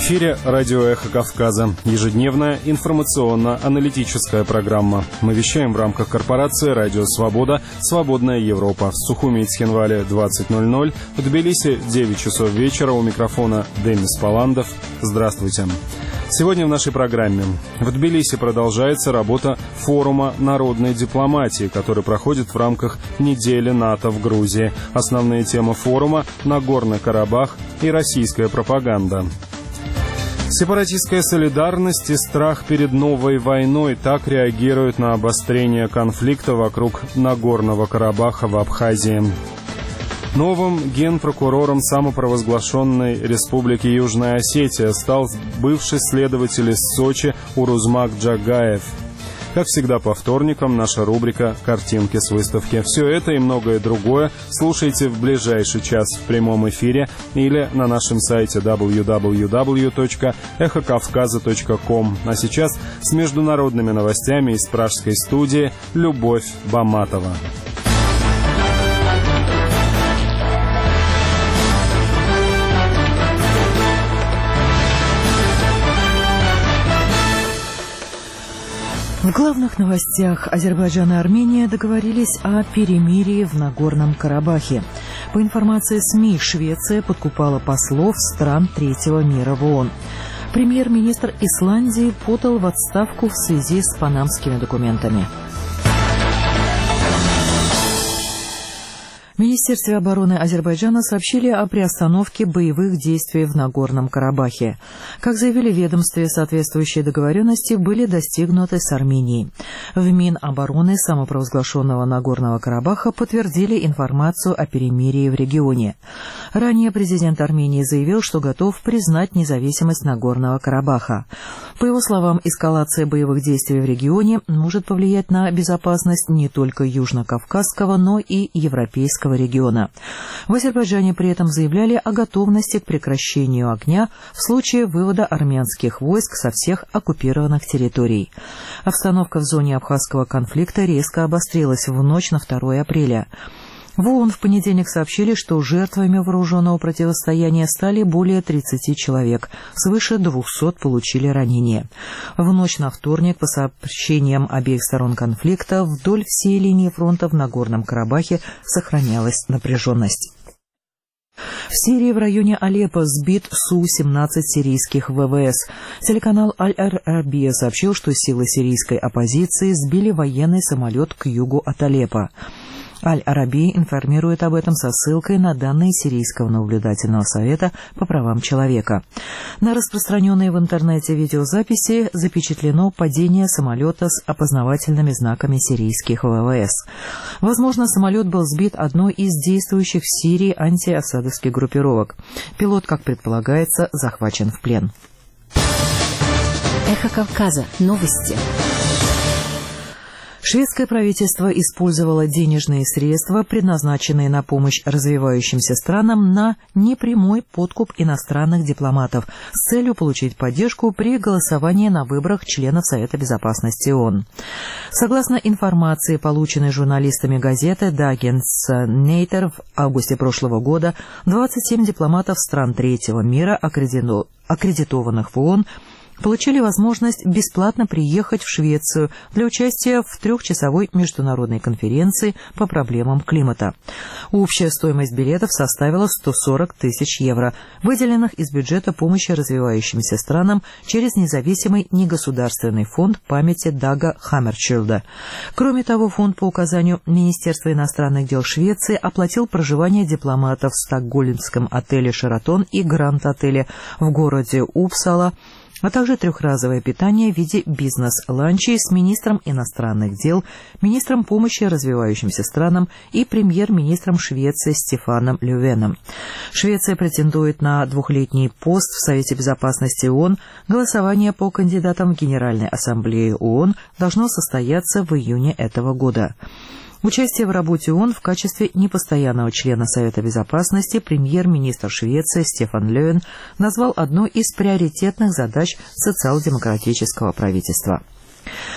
эфире радио «Эхо Кавказа». Ежедневная информационно-аналитическая программа. Мы вещаем в рамках корпорации «Радио Свобода», «Свободная Европа». В Сухуми и Цхинвале 20:00, в Тбилиси 9 часов вечера. У микрофона Демис Паландов. Здравствуйте. Сегодня в нашей программе. В Тбилиси продолжается работа форума народной дипломатии, который проходит в рамках недели НАТО в Грузии. Основные темы форума – Нагорный Карабах и российская пропаганда. Сепаратистская солидарность и страх перед новой войной так реагируют на обострение конфликта вокруг Нагорного Карабаха в Абхазии. Новым генпрокурором самопровозглашенной Республики Южная Осетия стал бывший следователь из Сочи Урузмак Джагаев. Как всегда по вторникам наша рубрика «Картинки с выставки». Все это и многое другое слушайте в ближайший час в прямом эфире или на нашем сайте www.эхокавказа.ком. А сейчас с международными новостями из пражской студии Любовь Баматова. В главных новостях: Азербайджан и Армения договорились о перемирии в Нагорном Карабахе. По информации СМИ, Швеция подкупала послов стран третьего мира в ООН. Премьер-министр Исландии подал в отставку в связи с панамскими документами. В Министерстве обороны Азербайджана сообщили о приостановке боевых действий в Нагорном Карабахе. Как заявили в ведомстве, соответствующие договоренности были достигнуты с Арменией. В Минобороны самопровозглашенного Нагорного Карабаха подтвердили информацию о перемирии в регионе. Ранее президент Армении заявил, что готов признать независимость Нагорного Карабаха. По его словам, эскалация боевых действий в регионе может повлиять на безопасность не только Южно-Кавказского, но и европейского региона. В Азербайджане при этом заявляли о готовности к прекращению огня в случае вывода армянских войск со всех оккупированных территорий. Обстановка в зоне абхазского конфликта резко обострилась в ночь на 2 апреля. В ООН в понедельник сообщили, что жертвами вооруженного противостояния стали более 30 человек, свыше 200 получили ранения. В ночь на вторник, по сообщениям обеих сторон конфликта, вдоль всей линии фронта в Нагорном Карабахе сохранялась напряженность. В Сирии в районе Алеппо сбит Су-17 сирийских ВВС. Телеканал Аль-Арабия сообщил, что силы сирийской оппозиции сбили военный самолет к югу от Алеппо. Аль-Арабия информирует об этом со ссылкой на данные Сирийского наблюдательного совета по правам человека. На распространенной в интернете видеозаписи запечатлено падение самолета с опознавательными знаками сирийских ВВС. Возможно, самолет был сбит одной из действующих в Сирии антиасадовских группировок. Пилот, как предполагается, захвачен в плен. Эхо Кавказа. Новости. Шведское правительство использовало денежные средства, предназначенные на помощь развивающимся странам, на непрямой подкуп иностранных дипломатов с целью получить поддержку при голосовании на выборах членов Совета Безопасности ООН. Согласно информации, полученной журналистами газеты Dagens Nyheter в августе прошлого года, 27 дипломатов стран третьего мира, аккредитованных в ООН, получили возможность бесплатно приехать в Швецию для участия в 3-часовой международной конференции по проблемам климата. Общая стоимость билетов составила 140 тысяч евро, выделенных из бюджета помощи развивающимся странам через независимый негосударственный фонд памяти Дага Хаммерчилда. Кроме того, фонд по указанию Министерства иностранных дел Швеции оплатил проживание дипломатов в стокгольмском отеле «Шератон» и Гранд-отеле в городе Упсала, а также 3-разовое питание в виде бизнес-ланчей с министром иностранных дел, министром помощи развивающимся странам и премьер-министром Швеции Стефаном Löfveном. Швеция претендует на 2-летний пост в Совете Безопасности ООН. Голосование по кандидатам в Генеральной Ассамблее ООН должно состояться в июне этого года. Участие в работе ООН в качестве непостоянного члена Совета Безопасности премьер-министр Швеции Стефан Löfven назвал одной из приоритетных задач социал-демократического правительства.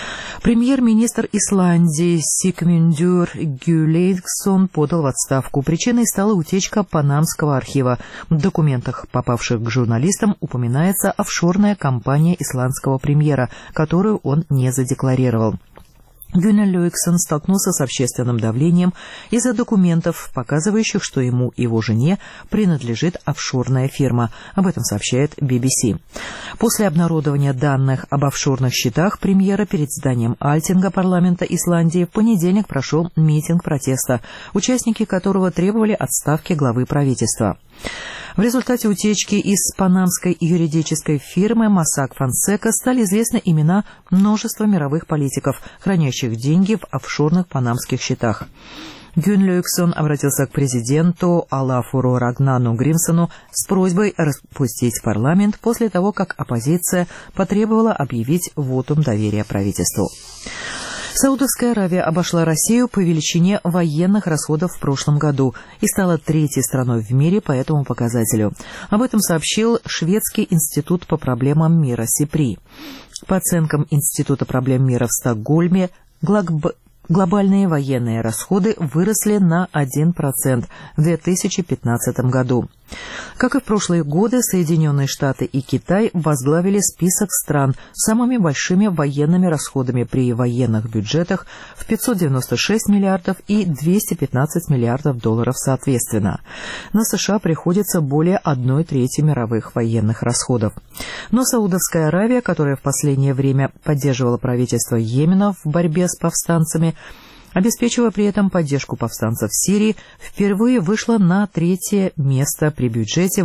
Премьер-министр Исландии Сигмундур Гюлейксон подал в отставку. Причиной стала утечка Панамского архива. В документах, попавших к журналистам, упоминается офшорная компания исландского премьера, которую он не задекларировал. Гюлейксон столкнулся с общественным давлением из-за документов, показывающих, что ему и его жене принадлежит офшорная фирма. Об этом сообщает BBC. После обнародования данных об офшорных счетах премьера перед зданием Альтинга парламента Исландии в понедельник прошел митинг протеста, участники которого требовали отставки главы правительства. В результате утечки из панамской юридической фирмы Mossack Fonseca стали известны имена множества мировых политиков, хранящих деньги в офшорных панамских счетах. Гюлейксон обратился к президенту Олафуру Рагнану Гримсону с просьбой распустить парламент после того, как оппозиция потребовала объявить вотум доверия правительству. Саудовская Аравия обошла Россию по величине военных расходов в прошлом году и стала третьей страной в мире по этому показателю. Об этом сообщил Шведский институт по проблемам мира СИПРИ. По оценкам Института проблем мира в Стокгольме, глобальные военные расходы выросли на 1% в 2015 году. Как и в прошлые годы, Соединенные Штаты и Китай возглавили список стран с самыми большими военными расходами при военных бюджетах в 596 миллиардов и 215 миллиардов долларов соответственно. На США приходится более 1/3 мировых военных расходов. Но Саудовская Аравия, которая в последнее время поддерживала правительство Йемена в борьбе с повстанцами, обеспечивая при этом поддержку повстанцев в Сирии, впервые вышла на 3-е место при бюджете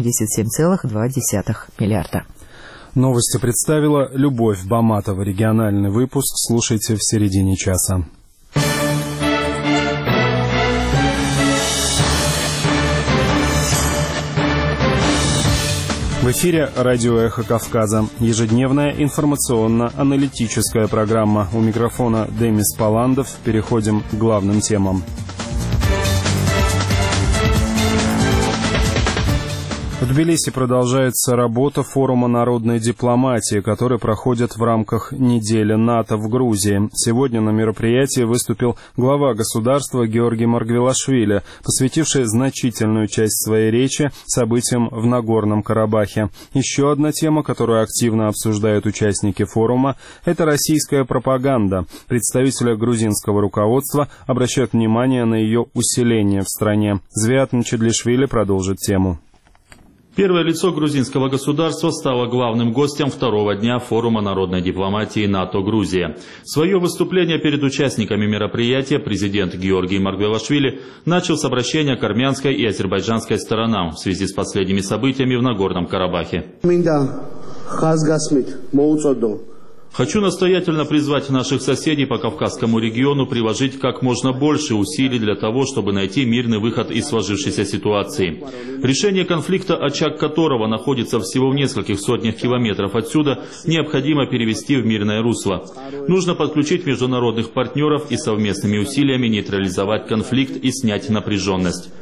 87,2 миллиарда. Новости представила Любовь Баматова. Региональный выпуск слушайте в середине часа. В эфире радио «Эхо Кавказа». Ежедневная информационно-аналитическая программа. У микрофона Демис Паландов. Переходим к главным темам. В Тбилиси продолжается работа форума народной дипломатии, который проходит в рамках недели НАТО в Грузии. Сегодня на мероприятии выступил глава государства Георгий Маргвелашвили, посвятивший значительную часть своей речи событиям в Нагорном Карабахе. Еще одна тема, которую активно обсуждают участники форума, это российская пропаганда. Представители грузинского руководства обращают внимание на ее усиление в стране. Звиат Мчедлишвили продолжит тему. Первое лицо грузинского государства стало главным гостем второго дня форума народной дипломатии НАТО-Грузия. Свое выступление перед участниками мероприятия президент Георгий Маргвелашвили начал с обращения к армянской и азербайджанской сторонам в связи с последними событиями в Нагорном Карабахе. Хочу настоятельно призвать наших соседей по Кавказскому региону приложить как можно больше усилий для того, чтобы найти мирный выход из сложившейся ситуации. Решение конфликта, очаг которого находится всего в нескольких сотнях километров отсюда, необходимо перевести в мирное русло. Нужно подключить международных партнеров и совместными усилиями нейтрализовать конфликт и снять напряженность,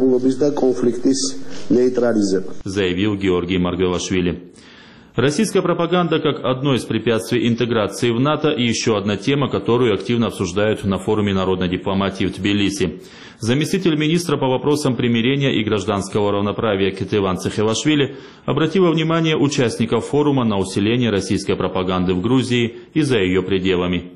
заявил Георгий Маргвелашвили. Российская пропаганда как одно из препятствий интеграции в НАТО и еще одна тема, которую активно обсуждают на форуме народной дипломатии в Тбилиси. Заместитель министра по вопросам примирения и гражданского равноправия Кетеван Цехевашвили обратила внимание участников форума на усиление российской пропаганды в Грузии и за ее пределами.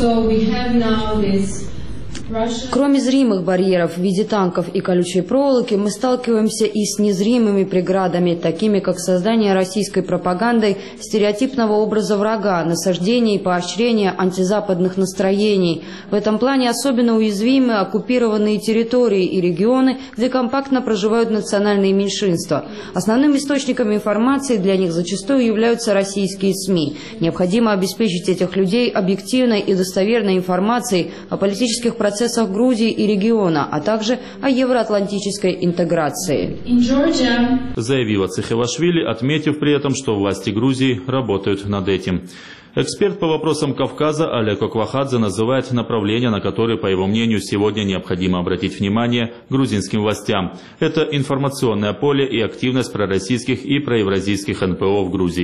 Кроме зримых барьеров в виде танков и колючей проволоки, мы сталкиваемся и с незримыми преградами, такими как создание российской пропагандой стереотипного образа врага, насаждение и поощрение антизападных настроений. В этом плане особенно уязвимы оккупированные территории и регионы, где компактно проживают национальные меньшинства. Основным источником информации для них зачастую являются российские СМИ. Необходимо обеспечить этих людей объективной и достоверной информацией о политических процессах Грузии и региона, а также о евроатлантической интеграции. Заявила Цехевашвили, отметив при этом, что власти Грузии работают над этим. Эксперт по вопросам Кавказа Олег Оквахадзе называет направления, на которые, по его мнению, сегодня необходимо обратить внимание грузинским властям. Это информационное поле и активность пророссийских и проевразийских НПО в Грузии.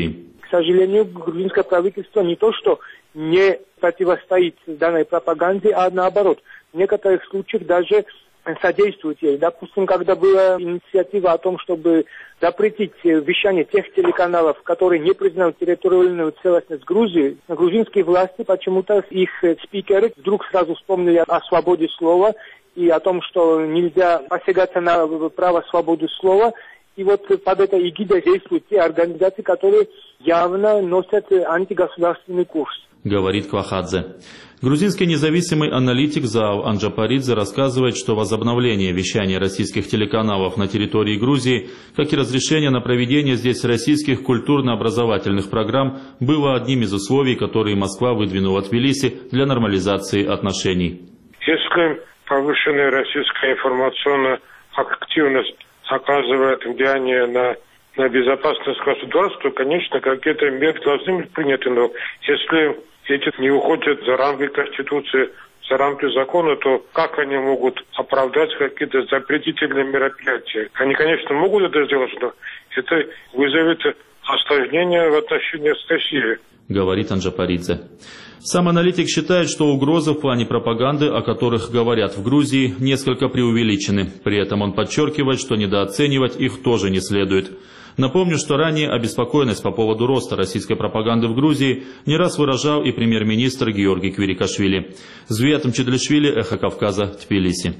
К сожалению, грузинское правительство не то что не противостоит данной пропаганде, а наоборот, в некоторых случаях даже содействует ей. Допустим, когда была инициатива о том, чтобы запретить вещание тех телеканалов, которые не признают территориальную целостность Грузии, грузинские власти почему-то, их спикеры вдруг сразу вспомнили о свободе слова и о том, что нельзя посягаться на право свободы слова. И вот под этой эгидой действуют те организации, которые явно носят антигосударственный курс. Говорит Квахадзе. Грузинский независимый аналитик Заав Анджапаридзе рассказывает, что возобновление вещания российских телеканалов на территории Грузии, как и разрешение на проведение здесь российских культурно-образовательных программ, было одним из условий, которые Москва выдвинула Тбилиси для нормализации отношений. Если повышенная российская информационная активность оказывает влияние на безопасность государства, то, конечно, какие-то меры должны быть приняты. Но если эти не уходят за рамки Конституции, за рамки закона, то как они могут оправдать какие-то запретительные мероприятия? Они, конечно, могут это сделать, но это вызовет осложнения в отношениях с Россией. Говорит Анджапаридзе. Сам аналитик считает, что угрозы в плане пропаганды, о которых говорят в Грузии, несколько преувеличены. При этом он подчеркивает, что недооценивать их тоже не следует. Напомню, что ранее обеспокоенность по поводу роста российской пропаганды в Грузии не раз выражал и премьер-министр Георгий Квирикашвили. Звиат Мчедлишвили, Эхо Кавказа, Тбилиси.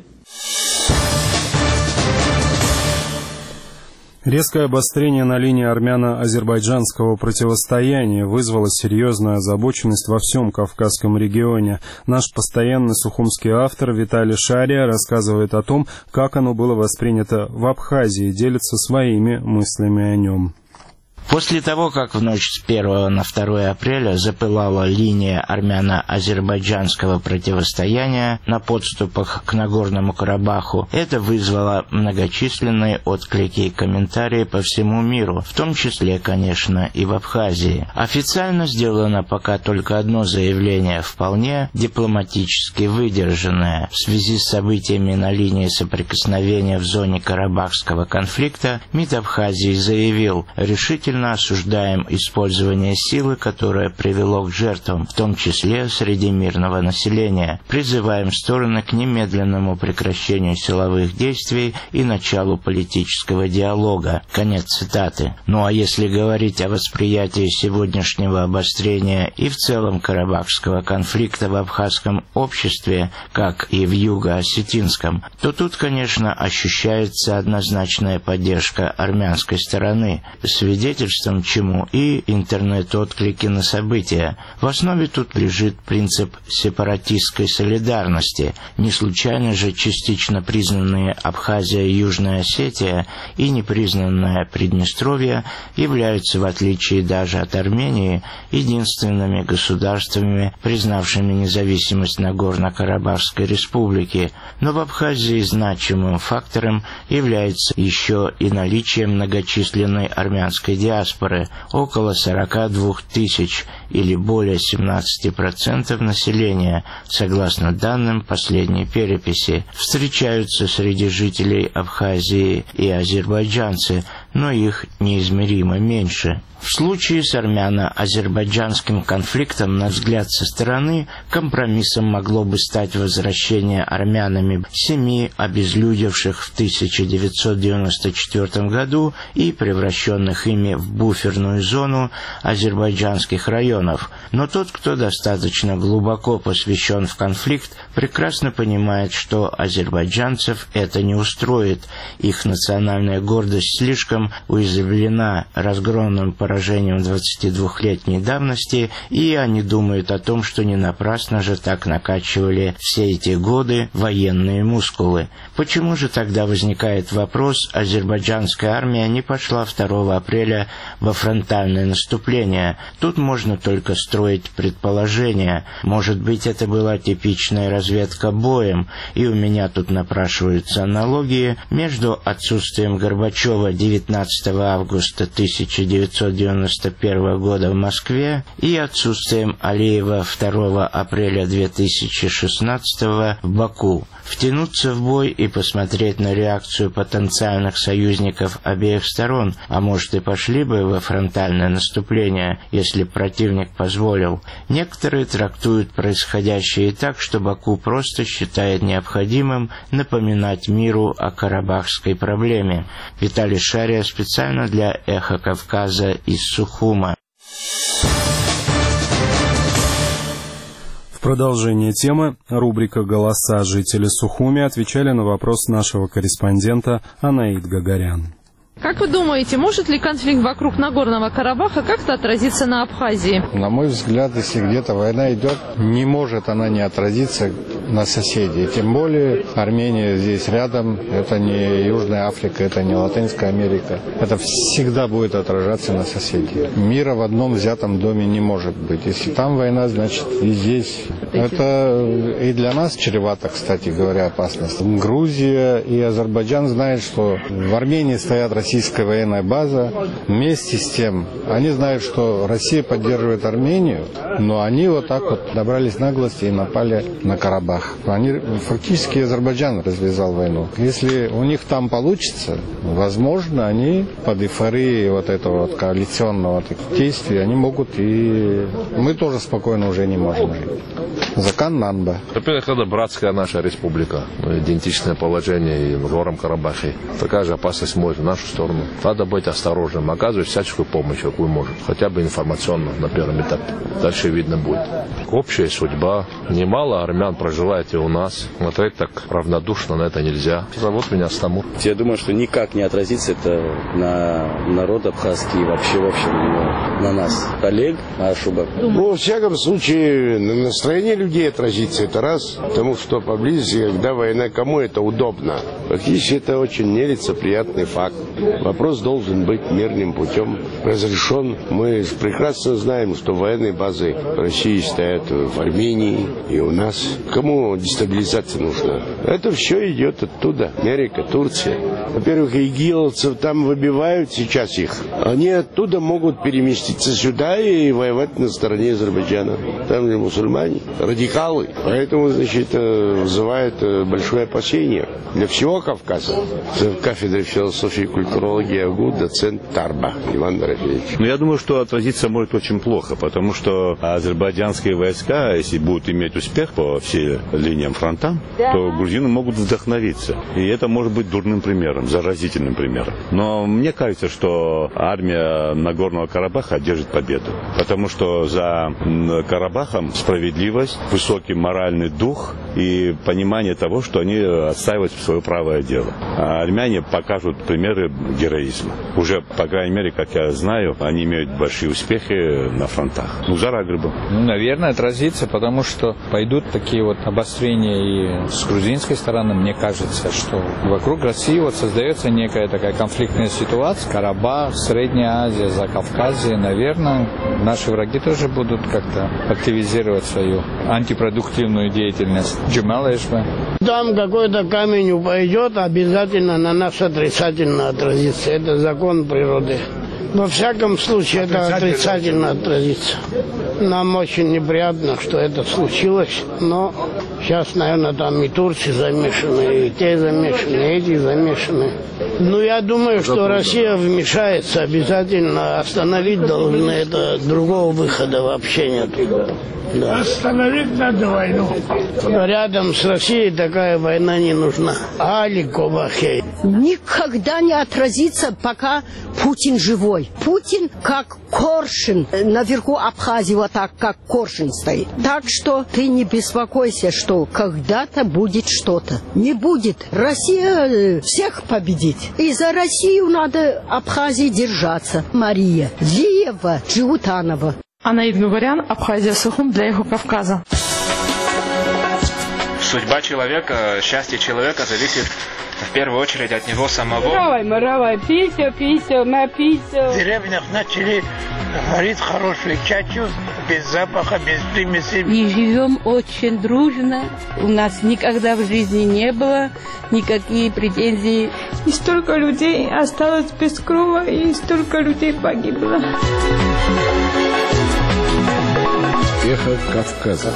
Резкое обострение на линии армяно-азербайджанского противостояния вызвало серьезную озабоченность во всем Кавказском регионе. Наш постоянный сухумский автор Виталий Шария рассказывает о том, как оно было воспринято в Абхазии, делится своими мыслями о нем. После того, как в ночь с 1 на 2 апреля запылала линия армяно-азербайджанского противостояния на подступах к Нагорному Карабаху, это вызвало многочисленные отклики и комментарии по всему миру, в том числе, конечно, и в Абхазии. Официально сделано пока только одно заявление, вполне дипломатически выдержанное. В связи с событиями на линии соприкосновения в зоне Карабахского конфликта МИД Абхазии заявил: решительно осуждаем использование силы, которое привело к жертвам, в том числе среди мирного населения. Призываем стороны к немедленному прекращению силовых действий и началу политического диалога. Конец цитаты. Ну а если говорить о восприятии сегодняшнего обострения и в целом карабахского конфликта в абхазском обществе, как и в юго-осетинском, то тут, конечно, ощущается однозначная поддержка армянской стороны, свидетельством чему и интернет-отклики на события. В основе тут лежит принцип сепаратистской солидарности. Не случайно же частично признанные Абхазия и Южная Осетия и непризнанное Приднестровье являются, в отличие даже от Армении, единственными государствами, признавшими независимость Нагорно-Карабахской республики. Но в Абхазии значимым фактором является еще и наличие многочисленной армянской диаспоры, около 42 тысяч или более 17% населения, согласно данным последней переписи. Встречаются среди жителей Абхазии и азербайджанцы, но их неизмеримо меньше. В случае с армяно-азербайджанским конфликтом, на взгляд со стороны, компромиссом могло бы стать возвращение армянами 7 обезлюдевших в 1994 году и превращенных ими в буферную зону азербайджанских районов. Но тот, кто достаточно глубоко посвящен в конфликт, прекрасно понимает, что азербайджанцев это не устроит. Их национальная гордость слишком уязвлена разгромным поражением 22-летней давности, и они думают о том, что не напрасно же так накачивали все эти годы военные мускулы. Почему же тогда возникает вопрос, азербайджанская армия не пошла 2 апреля во фронтальное наступление? Тут можно только строить предположения. Может быть, это была типичная разведка боем, и у меня тут напрашиваются аналогии между отсутствием Горбачева 19 19 августа 1991 года в Москве и отсутствием Алиева 2 апреля 2016 в Баку. Втянуться в бой и посмотреть на реакцию потенциальных союзников обеих сторон, а может и пошли бы во фронтальное наступление, если противник позволил. Некоторые трактуют происходящее и так, что Баку просто считает необходимым напоминать миру о карабахской проблеме. Виталий Шария специально для «Эхо Кавказа» из Сухума. В продолжение темы рубрика «Голоса жителей Сухуми» отвечали на вопрос нашего корреспондента Анаид Гагарян. Как вы думаете, может ли конфликт вокруг Нагорного Карабаха как-то отразиться на Абхазии? На мой взгляд, если где-то война идет, не может она не отразиться на соседей. Тем более Армения здесь рядом, это не Южная Африка, это не Латинская Америка. Это всегда будет отражаться на соседей. Мира в одном взятом доме не может быть. Если там война, значит и здесь. Это и для нас чревато, кстати говоря, опасность. Грузия и Азербайджан знают, что в Армении стоят российская военная база. Вместе с тем, они знают, что Россия поддерживает Армению, но они вот так вот набрались наглости и напали на Карабах. Они фактически Азербайджан развязал войну. Если у них там получится, возможно, они под эйфорией вот этого вот коалиционного действия, они могут и... Мы тоже спокойно уже не можем жить. Закан Нанба. Во-первых, это братская наша республика. Идентичное положение и в Горном Карабахе. Такая же опасность может в нашу сторону. Надо быть осторожным, оказывать всяческую помощь, какую может. Хотя бы информационно на первом этапе. Дальше видно будет. Общая судьба. Немало армян проживает и у нас. Смотреть так равнодушно на это нельзя. Зовут меня Стамур. Я думаю, что никак не отразится это на народ абхазский, вообще, в общем, на нас. Олег Ашубак. Ну, во всяком случае, на настроение людей отразится это раз, потому что поблизости, когда война, кому это удобно. Фактически это очень нелицеприятный факт. Вопрос должен быть мирным путем разрешен. Мы прекрасно знаем, что военные базы России стоят в Армении и у нас. Кому дестабилизация нужна? Это все идет оттуда. Америка, Турция. Во-первых, игиловцев там выбивают сейчас их. Они оттуда могут переместиться сюда и воевать на стороне Азербайджана. Там же мусульмане, радикалы. Поэтому, значит, вызывает большое опасение для всего Кавказа. В кафедре философии и культурологии АГУ доцент Тарба Иван Дорофеевич. Но я думаю, что отразиться может очень плохо, потому что азербайджанские войска, если будут иметь успех по всей линиям фронта, то грузины могут вдохновиться. И это может быть дурным примером, заразительным примером. Но мне кажется, что армия Нагорного Карабаха одержит победу. Потому что за Карабахом справедливость, высокий моральный дух и понимание того, что они отстаивают свое правое дело. А армяне покажут примеры героизма. Уже, по крайней мере, как я знаю, они имеют большие успехи на фронтах. Музара Агрыба. Наверное, отразится, потому что пойдут такие вот обострения и с грузинской стороны. Мне кажется, что вокруг России вот создается некая такая конфликтная ситуация. Карабах, Средняя Азия, Закавказье. Наверное, наши враги тоже будут как-то активизировать свою антипродуктивную деятельность. Джумалешба. Там какой-то камень упадет, обязательно на нас отрицательно отразится. Это закон природы. Во всяком случае, это отрицательно отразится. Нам очень неприятно, что это случилось, но сейчас, наверное, там и турцы замешаны, и те замешаны, и эти замешаны. Ну, я думаю, что Россия вмешается, обязательно остановить должны это, другого выхода вообще нет. Да. Остановить надо войну. Рядом с Россией такая война не нужна. Никогда не отразится, пока Путин живой. Путин как коршун наверху Абхазии, вот так, как коршун стоит. Так что ты не беспокойся, что когда-то будет что-то. Не будет. Россия всех победит. И за Россию надо Абхазии держаться. Мария Лиева, Джиутанова. Анаид Гагарян, Абхазия, Сухум для «Эхо Кавказа». Судьба человека, счастье человека зависит в первую очередь от него самого. В деревнях начали Варит хорошую чачу, без запаха, без примесей. И живем очень дружно. У нас никогда в жизни не было никакие претензий. И столько людей осталось без крова, и столько людей погибло. Эхо Кавказа.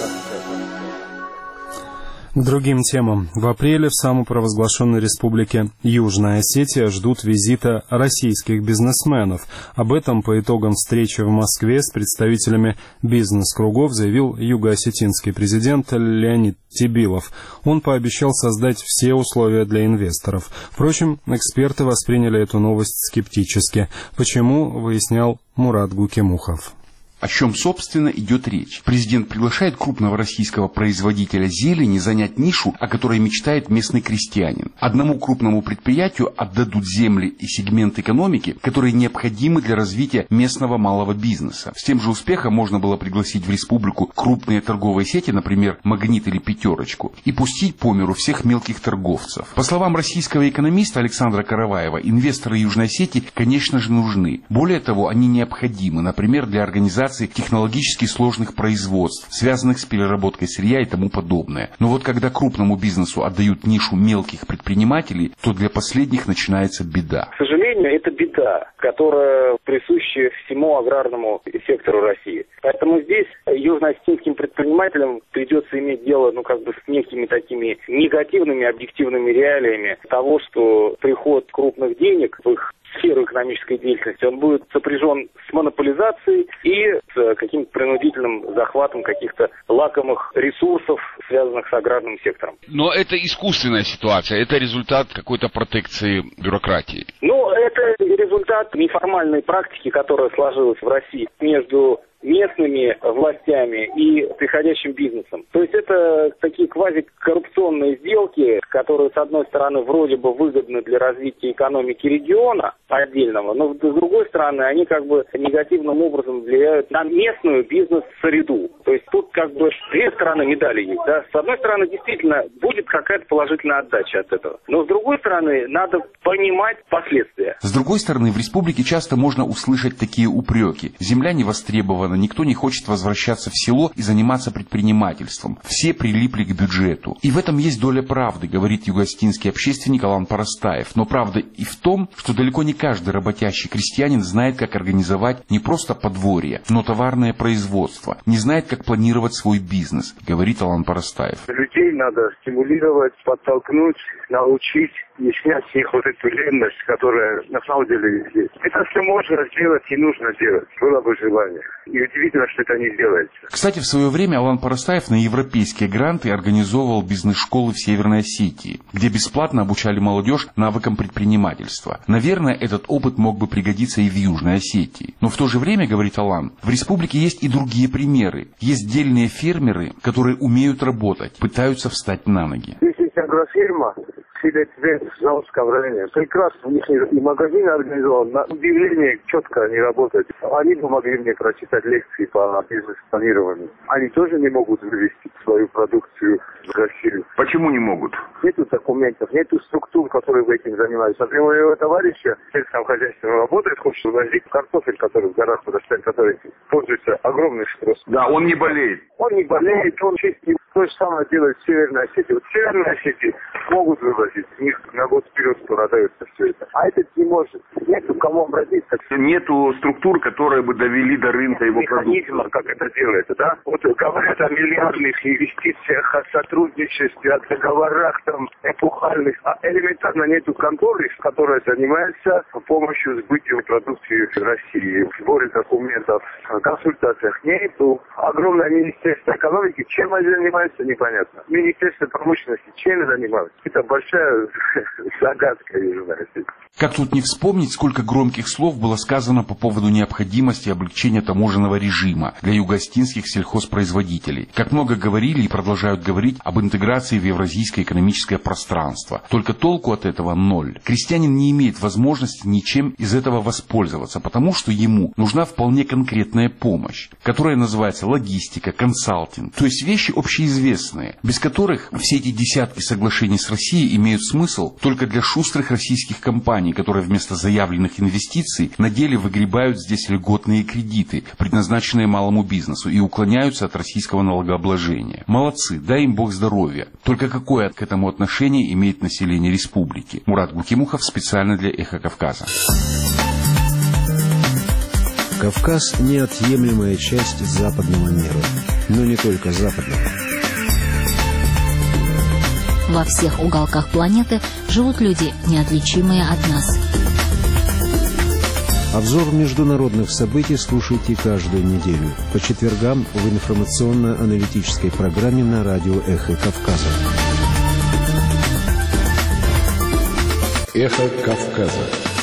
К другим темам. В апреле в самопровозглашенной республике Южная Осетия ждут визита российских бизнесменов. Об этом по итогам встречи в Москве с представителями бизнес-кругов заявил юго-осетинский президент Леонид Тебилов. Он пообещал создать все условия для инвесторов. Впрочем, эксперты восприняли эту новость скептически. Почему, выяснял Мурат Гукемухов. О чем, собственно, идет речь? Президент приглашает крупного российского производителя зелени занять нишу, о которой мечтает местный крестьянин. Одному крупному предприятию отдадут земли и сегмент экономики, которые необходимы для развития местного малого бизнеса. С тем же успехом можно было пригласить в республику крупные торговые сети, например, «Магнит» или «Пятерочку», и пустить по миру всех мелких торговцев. По словам российского экономиста Александра Караваева, инвесторы Южной Осетии, конечно же, нужны. Более того, они необходимы, например, для организации технологически сложных производств, связанных с переработкой сырья и тому подобное. Но вот когда крупному бизнесу отдают нишу мелких предпринимателей, то для последних начинается беда. К сожалению, это беда, которая присуща всему аграрному сектору России. Поэтому здесь южно-осетинским предпринимателям придется иметь дело, с некими такими негативными объективными реалиями того, что приход крупных денег в их сферу экономической деятельности, он будет сопряжен с монополизацией и с каким-то принудительным захватом каких-то лакомых ресурсов, связанных с аграрным сектором. Но это искусственная ситуация, это результат какой-то протекции бюрократии. Это результат неформальной практики, которая сложилась в России между местными властями и приходящим бизнесом. То есть это такие квазикоррупционные сделки, которые, с одной стороны, вроде бы выгодны для развития экономики региона отдельного, но с другой стороны, они негативным образом влияют на местную бизнес-среду. То есть тут две стороны медали есть. Да? С одной стороны, действительно, будет какая-то положительная отдача от этого. Но с другой стороны, надо понимать последствия. С другой стороны, в республике часто можно услышать такие упреки. Земля не востребована, никто не хочет возвращаться в село и заниматься предпринимательством. Все прилипли к бюджету. И в этом есть доля правды, говорит юго-осетинский общественник Алан Парастаев. Но правда и в том, что далеко не каждый работящий крестьянин знает, как организовать не просто подворье, но товарное производство, не знает, как планировать свой бизнес, говорит Алан Парастаев. Людей надо стимулировать, подтолкнуть, научить и снять с них эту ленность, которая на самом деле есть. Это все можно сделать и нужно делать, было бы желание. И удивительно, что это не делается. Кстати, в свое время Алан Парастаев на европейские гранты организовывал бизнес-школы в Северной Осетии, где бесплатно обучали молодежь навыкам предпринимательства. Наверное, этот опыт мог бы пригодиться и в Южной Осетии. Но в то же время, говорит Алан, в республике есть и другие примеры. Есть дельные фермеры, которые умеют работать, пытаются встать на ноги. Здесь есть агрофирма, Заводского района. Прекрасно у них и магазин организован. На удивление четко они работают. Они бы могли мне прочитать лекции по бизнес-планированию. Они тоже не могут вывести свою продукцию в Россию. Почему не могут? Нету документов, нету структур, которые этим занимаются. Например, у его товарища в сельском хозяйстве работает, хочет возить картофель, который в горах вырастает, который пользуется огромным спросом. Да, он не болеет. Он не болеет, он чистит. То же самое делает в Северной Осетии. Вот в Северной Осетии могут вывозить. У них на год вперед продается все это. А этот не может. Нету кому обратиться. Нету структур, которые бы довели до рынка его продукции. Как это делается, да? Вот говорят о миллиардных инвестициях, о сотрудничестве, о договорах эпохальных. А элементарно нету конторы, которая занимается помощью сбытия продукции в России, в сборе документов, в консультациях. Нету. Огромное министерство экономики. Чем они занимаются, непонятно. Министерство промышленности чем занимаются? Это большая загадка Южной Осетии. Как тут не вспомнить, сколько громких слов было сказано по поводу необходимости облегчения таможенного режима для юго-осетинских сельхозпроизводителей. Как много говорили и продолжают говорить об интеграции в Евразийское экономическое экономическое пространство. Только толку от этого ноль. Крестьянин не имеет возможности ничем из этого воспользоваться, потому что ему нужна вполне конкретная помощь, которая называется логистика, консалтинг, то есть вещи общеизвестные, без которых все эти десятки соглашений с Россией имеют смысл только для шустрых российских компаний, которые вместо заявленных инвестиций на деле выгребают здесь льготные кредиты, предназначенные малому бизнесу, и уклоняются от российского налогообложения. Молодцы, дай им Бог здоровья. Только какое к этому отношение имеет население республики? Мурат Гукимухов специально для «Эхо Кавказа». Кавказ – неотъемлемая часть западного мира, но не только западного. Во всех уголках планеты живут люди, неотличимые от нас. Обзор международных событий слушайте каждую неделю по четвергам в информационно-аналитической программе на радио «Эхо Кавказа». «Эхо Кавказа».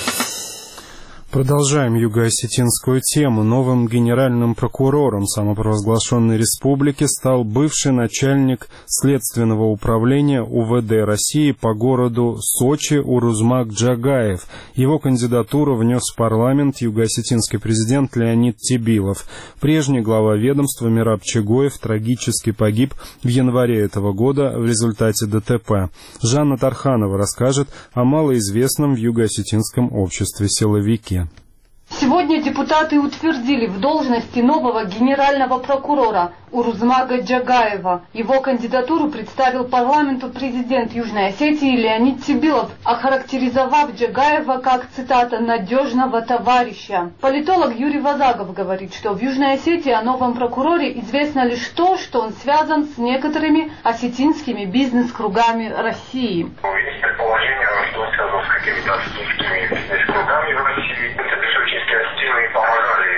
Продолжаем юго-осетинскую тему. Новым генеральным прокурором самопровозглашенной республики стал бывший начальник Следственного управления УВД России по городу Сочи Урузмак Джагаев. Его кандидатуру внес в парламент юго-осетинский президент Леонид Тебилов. Прежний глава ведомства Мераб Чегоев трагически погиб в январе этого года в результате ДТП. Жанна Тарханова расскажет о малоизвестном в юго-осетинском обществе силовике. Сегодня депутаты утвердили в должности нового генерального прокурора Урузмага Джагаева. Его кандидатуру представил парламенту президент Южной Осетии Леонид Тебилов, охарактеризовав Джагаева как, цитата, «надежного товарища». Политолог Юрий Вазагов говорит, что в Южной Осетии о новом прокуроре известно лишь то, что он связан с некоторыми осетинскими бизнес-кругами России. Есть предположение, что он связан с какими-то осетинскими бизнес-кругами в России. Осетины помогали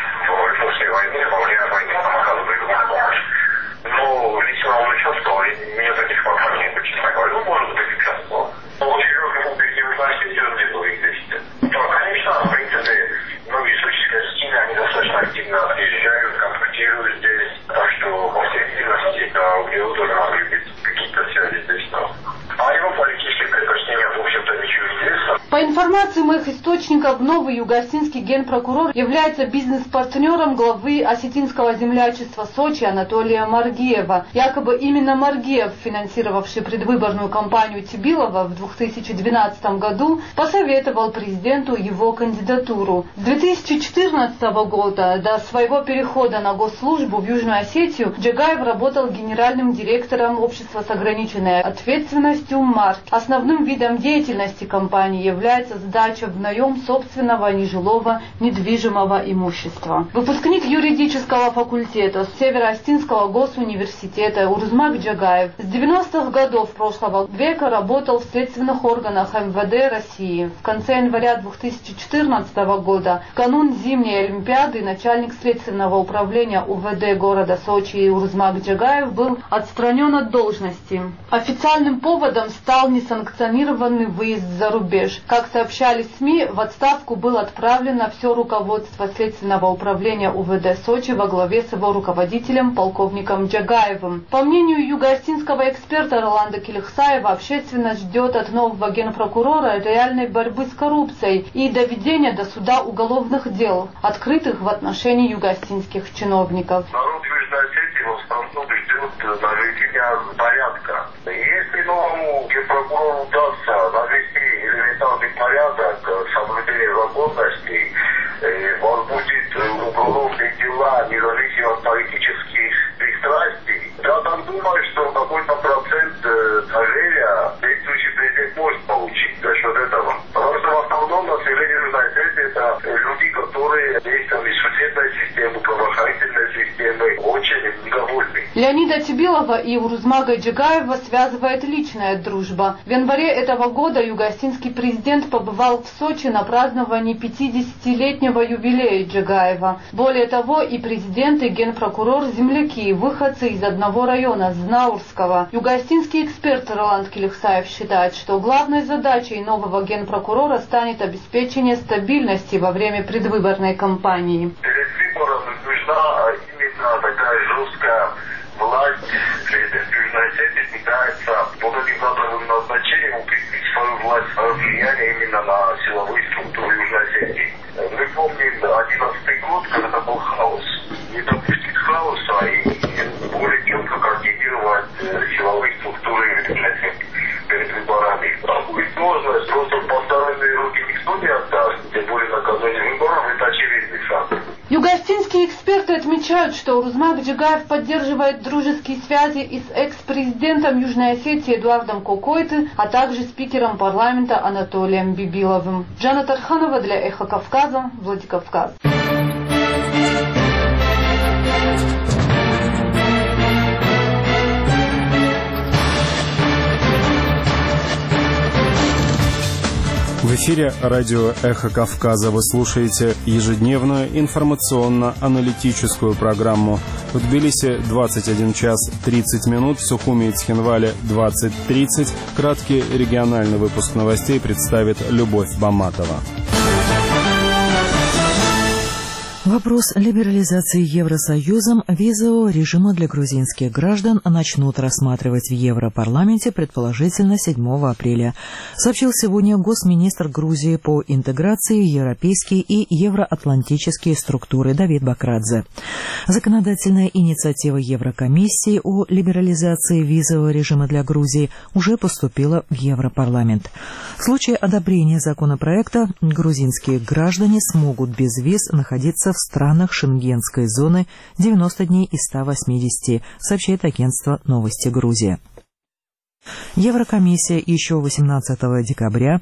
после войны, во время войны помогали боевую помощь. Но лично он участвовал, и мне таких компаний, честно говоря, может быть, участвовал. Но очень легко убедить на Осетии, он не был известен. То, конечно, в принципе, многие сочинские осетины, они достаточно активно приезжают, контактируют здесь. Так что, по всей видимости, у него тоже могли быть какие-то связи здесь. А его политические предпочтения, в общем-то, ничего не известно. По информации моих источников, новый юго-осетинский генпрокурор является бизнес-партнером главы осетинского землячества Сочи Анатолия Маргиева. Якобы именно Маргиев, финансировавший предвыборную кампанию Тебилова в 2012 году, посоветовал президенту его кандидатуру. С 2014 года до своего перехода на госслужбу в Южную Осетию Джагаев работал генеральным директором общества с ограниченной ответственностью МАРК. Основным видом деятельности компании является сдача в наем собственного нежилого недвижимого имущества. Выпускник юридического факультета Северо-Осетинского госуниверситета Урузмак Джагаев с 90-х годов прошлого века работал в следственных органах МВД России. В конце января 2014 года, в канун зимней Олимпиады, начальник следственного управления УВД города Сочи Урузмак Джагаев был отстранен от должности. Официальным поводом стал несанкционированный выезд за рубеж. Как сообщали СМИ, в отставку было отправлено все руководство Следственного управления УВД Сочи во главе с его руководителем полковником Джагаевым. По мнению юго-осетинского эксперта Роланда Келихсаева, общественность ждет от нового генпрокурора реальной борьбы с коррупцией и доведения до суда уголовных дел, открытых в отношении юго-осетинских чиновников. Народ Южной Осетии в основном ждет наведения порядка. Если новому генпрокурору удастся навести элементарный порядок, соблюдение законности, возбудит уголовные дела, независимо от политических пристрастий, я так думаю, что какой-то процент доверия действующий президент может получить за счет этого. Потому что в основном население Южной Осетии это люди, которые действовали в судебной системе, правоохранительной системе, очень недовольны. Леонида Тебилова и Урузмага Джагаева связывает личная дружба. В январе этого года юго-осетинский президент побывал в Сочи на праздновании 50-летнего юбилея Джагаева. Более того, и президент, и генпрокурор земляки, выходцы из одного района, Знаурского. Юго-осетинский эксперт Роланд Келихсаев считает, что главной задачей нового генпрокурора станет обеспечение стабильности во время предвыборной кампании. Перед выборами нужна именно такая жесткая власть. Президент Южной Осетии пытается вот этим структуры перед выборами. Возможность просто посторонние руки никто не отдаст, тем более накануне выборов, это очевидный факт. Югостинские эксперты отмечают, что Урузмак Джигаев поддерживает дружеские связи и с экс-президентом Южной Осетии Эдуардом Кокойты, а также спикером парламента Анатолием Бибиловым. Джана Тарханова для Эхо Кавказа, Владикавказ. В эфире радио «Эхо Кавказа». Вы слушаете ежедневную информационно-аналитическую программу. В Тбилиси 21 час 30 минут, в Сухуми и Цхинвале 20:30. Краткий региональный выпуск новостей представит Любовь Баматова. Вопрос либерализации Евросоюзом визового режима для грузинских граждан начнут рассматривать в Европарламенте предположительно 7 апреля, сообщил сегодня госминистр Грузии по интеграции в европейские и евроатлантические структуры Давид Бакрадзе. Законодательная инициатива Еврокомиссии о либерализации визового режима для Грузии уже поступила в Европарламент. В случае одобрения законопроекта грузинские граждане смогут без виз находиться в странах Шенгенской зоны 90 дней из 180, сообщает агентство «Новости Грузия». Еврокомиссия еще 18 декабря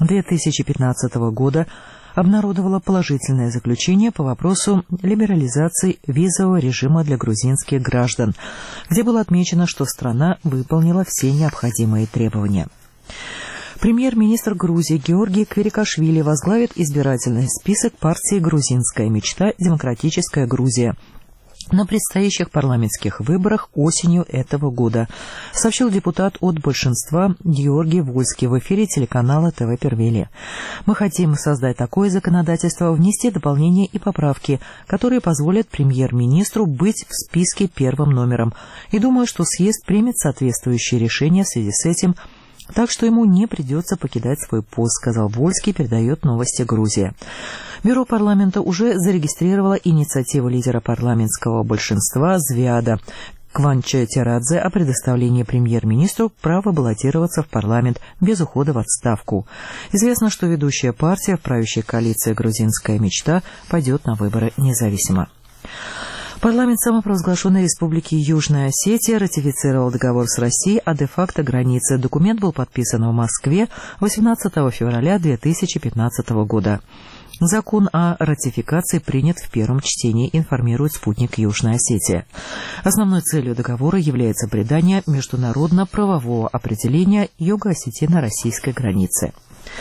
2015 года обнародовала положительное заключение по вопросу либерализации визового режима для грузинских граждан, где было отмечено, что страна выполнила все необходимые требования. Премьер-министр Грузии Георгий Квирикашвили возглавит избирательный список партии «Грузинская мечта. Демократическая Грузия» на предстоящих парламентских выборах осенью этого года, сообщил депутат от большинства Георгий Вольский в эфире телеканала ТВ Первели. Мы хотим создать такое законодательство, внести дополнения и поправки, которые позволят премьер-министру быть в списке первым номером. И думаю, что съезд примет соответствующие решения в связи с этим, так что ему не придется покидать свой пост, сказал Вольский, передает «Новости Грузия». Бюро парламента уже зарегистрировало инициативу лидера парламентского большинства Звиада Кванча Терадзе о предоставлении премьер-министру права баллотироваться в парламент без ухода в отставку. Известно, что ведущая партия в правящей коалиции «Грузинская мечта» пойдет на выборы независимо. Парламент самопровозглашенной Республики Южная Осетия ратифицировал договор с Россией о де-факто границе. Документ был подписан в Москве 18 февраля 2015 года. Закон о ратификации принят в первом чтении, информирует спутник Южная Осетия. Основной целью договора является придание международно-правового определения юго-осетино-российской границы.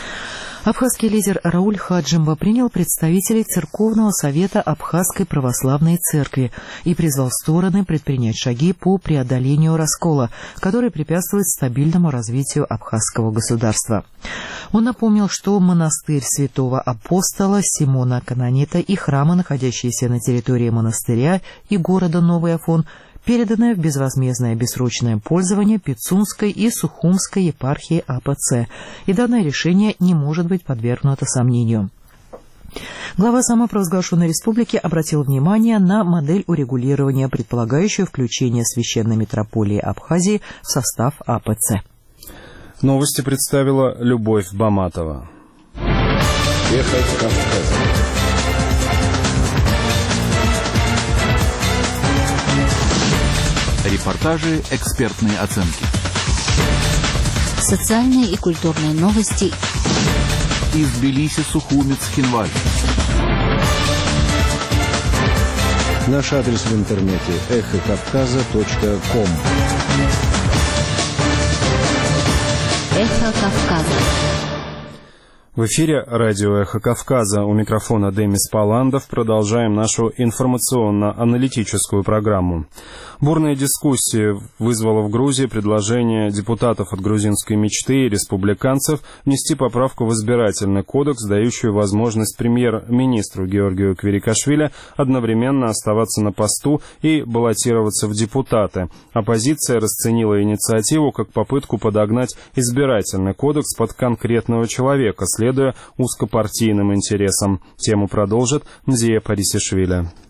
Абхазский лидер Рауль Хаджимба принял представителей Церковного совета Абхазской православной церкви и призвал стороны предпринять шаги по преодолению раскола, который препятствует стабильному развитию абхазского государства. Он напомнил, что монастырь святого апостола Симона Канонита и храмы, находящиеся на территории монастыря и города Новый Афон, переданное в безвозмездное бессрочное пользование Пицунской и Сухумской епархии АПЦ, и данное решение не может быть подвергнуто сомнению. Глава самопровозглашенной республики обратил внимание на модель урегулирования, предполагающую включение священной митрополии Абхазии в состав АПЦ. Новости представила Любовь Баматова. Эхо Кавказа. Репортажи, экспертные оценки. Социальные и культурные новости. Из Тбилиси, Сухуми, Цхинваль. Наш адрес в интернете эхокавказа.ком. Эхо Кавказа. В эфире радио «Эхо Кавказа». У микрофона Демис Паландов. Продолжаем нашу информационно-аналитическую программу. Бурная дискуссия вызвала в Грузии предложение депутатов от грузинской мечты и республиканцев внести поправку в избирательный кодекс, дающую возможность премьер-министру Георгию Квирикашвили одновременно оставаться на посту и баллотироваться в депутаты. Оппозиция расценила инициативу как попытку подогнать избирательный кодекс под конкретного человека, следуя узкопартийным интересам. Тему продолжит Мзия Парисишвили.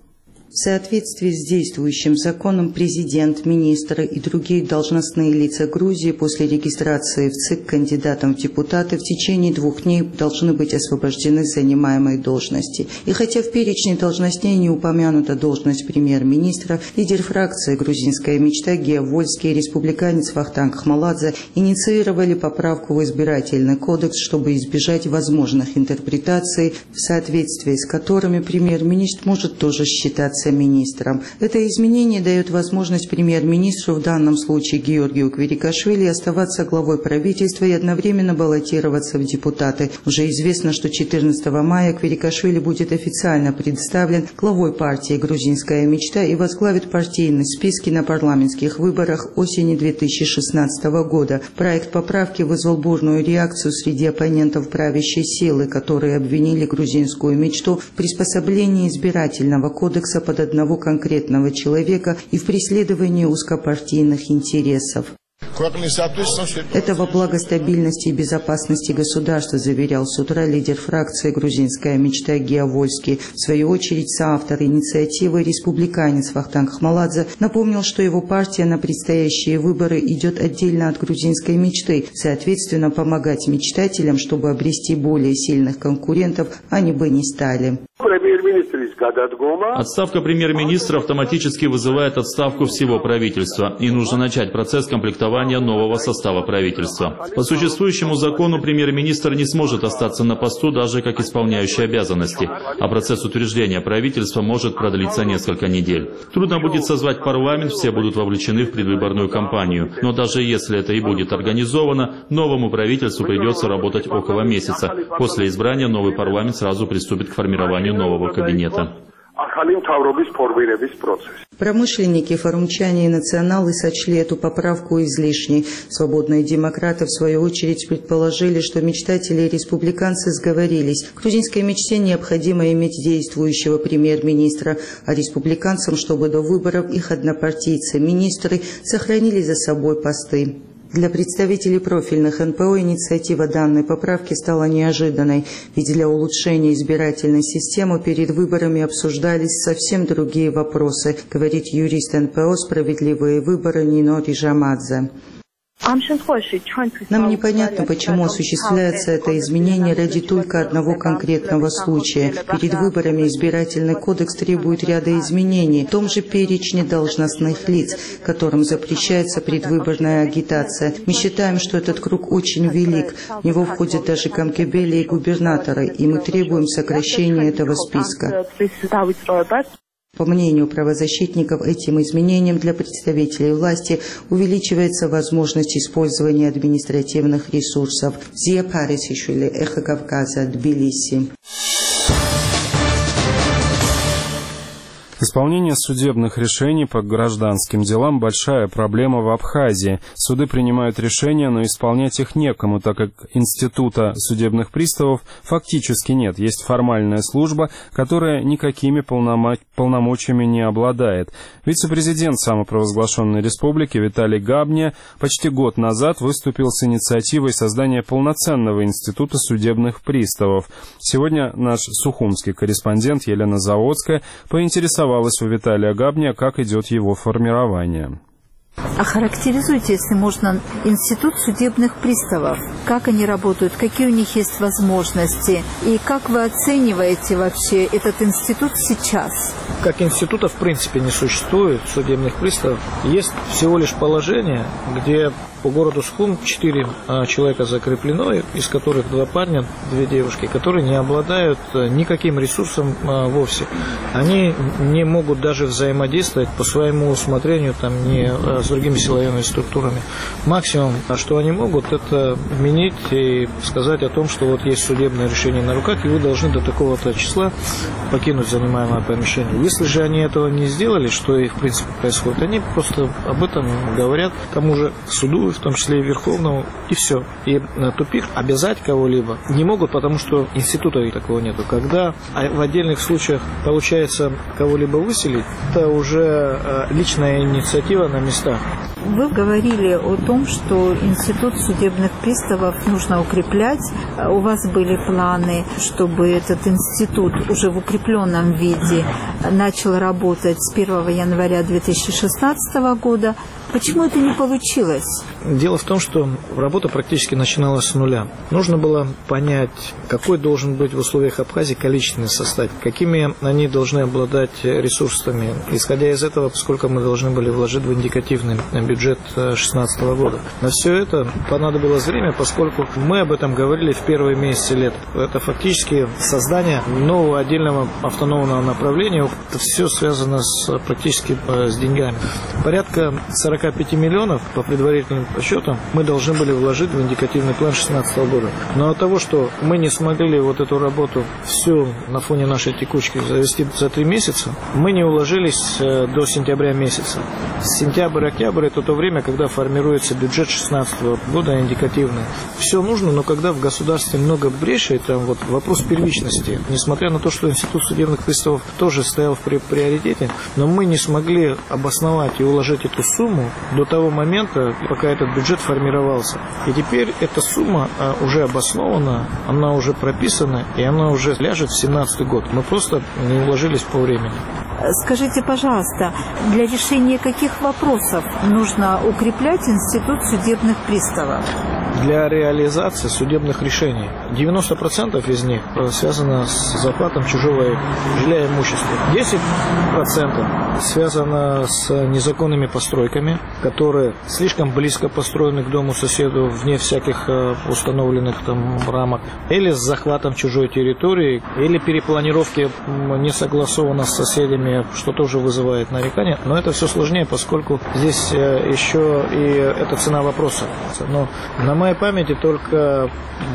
В соответствии с действующим законом президент, министры и другие должностные лица Грузии после регистрации в ЦИК кандидатом в депутаты в течение 2 дней должны быть освобождены с занимаемой должности. И хотя в перечне должностей не упомянута должность премьер-министра, лидер фракции «Грузинская мечта» Гео Вольский и республиканец Вахтанг Хмаладзе инициировали поправку в избирательный кодекс, чтобы избежать возможных интерпретаций, в соответствии с которыми премьер-министр может тоже считаться министром. Это изменение дает возможность премьер-министру, в данном случае Георгию Квирикашвили, оставаться главой правительства и одновременно баллотироваться в депутаты. Уже известно, что 14 мая Квирикашвили будет официально представлен главой партии «Грузинская мечта» и возглавит партийные списки на парламентских выборах осени 2016 года. Проект поправки вызвал бурную реакцию среди оппонентов правящей силы, которые обвинили грузинскую мечту в приспособлении избирательного кодекса под одного конкретного человека и в преследовании узкопартийных интересов. Это во благо стабильности и безопасности государства, заверял с утра лидер фракции «Грузинская мечта» Гео Вольский. В свою очередь, соавтор инициативы, республиканец Вахтанг Хмаладзе, напомнил, что его партия на предстоящие выборы идет отдельно от грузинской мечты, соответственно, помогать мечтателям, чтобы обрести более сильных конкурентов, они бы не стали. Отставка премьер-министра автоматически вызывает отставку всего правительства, и нужно начать процесс комплектования нового состава правительства. По существующему закону премьер-министр не сможет остаться на посту даже как исполняющий обязанности, а процесс утверждения правительства может продлиться несколько недель. Трудно будет созвать парламент, все будут вовлечены в предвыборную кампанию, но даже если это и будет организовано, новому правительству придется работать около месяца. После избрания новый парламент сразу приступит к формированию нового кабинета. Промышленники, форумчане и националы сочли эту поправку излишней. Свободные демократы, в свою очередь, предположили, что мечтатели и республиканцы сговорились. Грузинской мечте необходимо иметь действующего премьер-министра, а республиканцам, чтобы до выборов их однопартийцы, министры, сохранили за собой посты. Для представителей профильных НПО инициатива данной поправки стала неожиданной, ведь для улучшения избирательной системы перед выборами обсуждались совсем другие вопросы, говорит юрист НПО «Справедливые выборы» Нино Рижамадзе. Нам непонятно, почему осуществляется это изменение ради только одного конкретного случая. Перед выборами избирательный кодекс требует ряда изменений, в том же перечне должностных лиц, которым запрещается предвыборная агитация. Мы считаем, что этот круг очень велик. В него входят даже комкебели и губернаторы, и мы требуем сокращения этого списка. По мнению правозащитников, этим изменением для представителей власти увеличивается возможность использования административных ресурсов. Зия Парисишвили, Эхо Кавказа, Тбилиси. Исполнение судебных решений по гражданским делам – большая проблема в Абхазии. Суды принимают решения, но исполнять их некому, так как института судебных приставов фактически нет. Есть формальная служба, которая никакими полномочиями не обладает. Вице-президент самопровозглашенной республики Виталий Габня почти год назад выступил с инициативой создания полноценного института судебных приставов. Сегодня наш сухумский корреспондент Елена Заводская поинтересовалась у Виталия Габня, как идет его формирование. Охарактеризуйте, если можно, институт судебных приставов. Как они работают, какие у них есть возможности и как вы оцениваете вообще этот институт сейчас? Как института в принципе не существует судебных приставов. Есть всего лишь положение, где по городу Сухум 4 человека закреплено, из которых 2 парня, 2 девушки, которые не обладают никаким ресурсом вовсе. Они не могут даже взаимодействовать по своему усмотрению ни с другими силовыми структурами. Максимум, что они могут, это вменить и сказать о том, что вот есть судебное решение на руках, и вы должны до такого-то числа покинуть занимаемое помещение. Если же они этого не сделали, что и в принципе происходит, они просто об этом говорят тому же суду, в том числе и Верховному, и все. И на тупик обязать кого-либо не могут, потому что института такого нету. Когда в отдельных случаях получается кого-либо выселить, это уже личная инициатива на местах. Вы говорили о том, что институт судебных приставов нужно укреплять. У вас были планы, чтобы этот институт уже в укрепленном виде начал работать с 1 января 2016 года. Почему это не получилось? Дело в том, что работа практически начиналась с нуля. Нужно было понять, какой должен быть в условиях Абхазии количественный состав, какими они должны обладать ресурсами. Исходя из этого, сколько мы должны были вложить в индикативный бюджет 2016 года. На все это понадобилось время, поскольку мы об этом говорили в первые месяцы лет. Это фактически создание нового отдельного автономного направления. Это все связано практически с деньгами. Порядка 45 миллионов по предварительным подсчетам мы должны были вложить в индикативный план 2016 года. Но от того, что мы не смогли вот эту работу всю на фоне нашей текучки завести за 3 месяца, мы не уложились до сентября месяца. Сентябрь-октябрь – это то время, когда формируется бюджет 2016 года индикативный. Все нужно, но когда в государстве много брешей, там вот вопрос первичности. Несмотря на то, что институт судебных приставов тоже стоял в приоритете, но мы не смогли обосновать и уложить эту сумму до того момента, пока этот бюджет формировался. И теперь эта сумма уже обоснована, она уже прописана, и она уже ляжет в 2017 год. Мы просто не уложились по времени. Скажите, пожалуйста, для решения каких вопросов нужно укреплять институт судебных приставов? Для реализации судебных решений 90% из них связано с захватом чужого жилья и имущества. 10% связано с незаконными постройками, которые слишком близко построены к дому соседу, вне всяких установленных там рамок, или с захватом чужой территории, или перепланировки не согласовано с соседями, что тоже вызывает нарекания. Но это все сложнее, поскольку здесь еще и это цена вопроса. Но на моей памяти только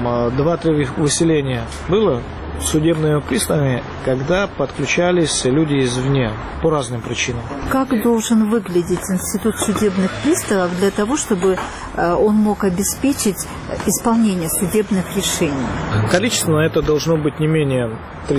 2-3 выселения было судебными приставами, когда подключались люди извне по разным причинам. Как должен выглядеть институт судебных приставов для того, чтобы он мог обеспечить исполнение судебных решений? Количественно это должно быть не менее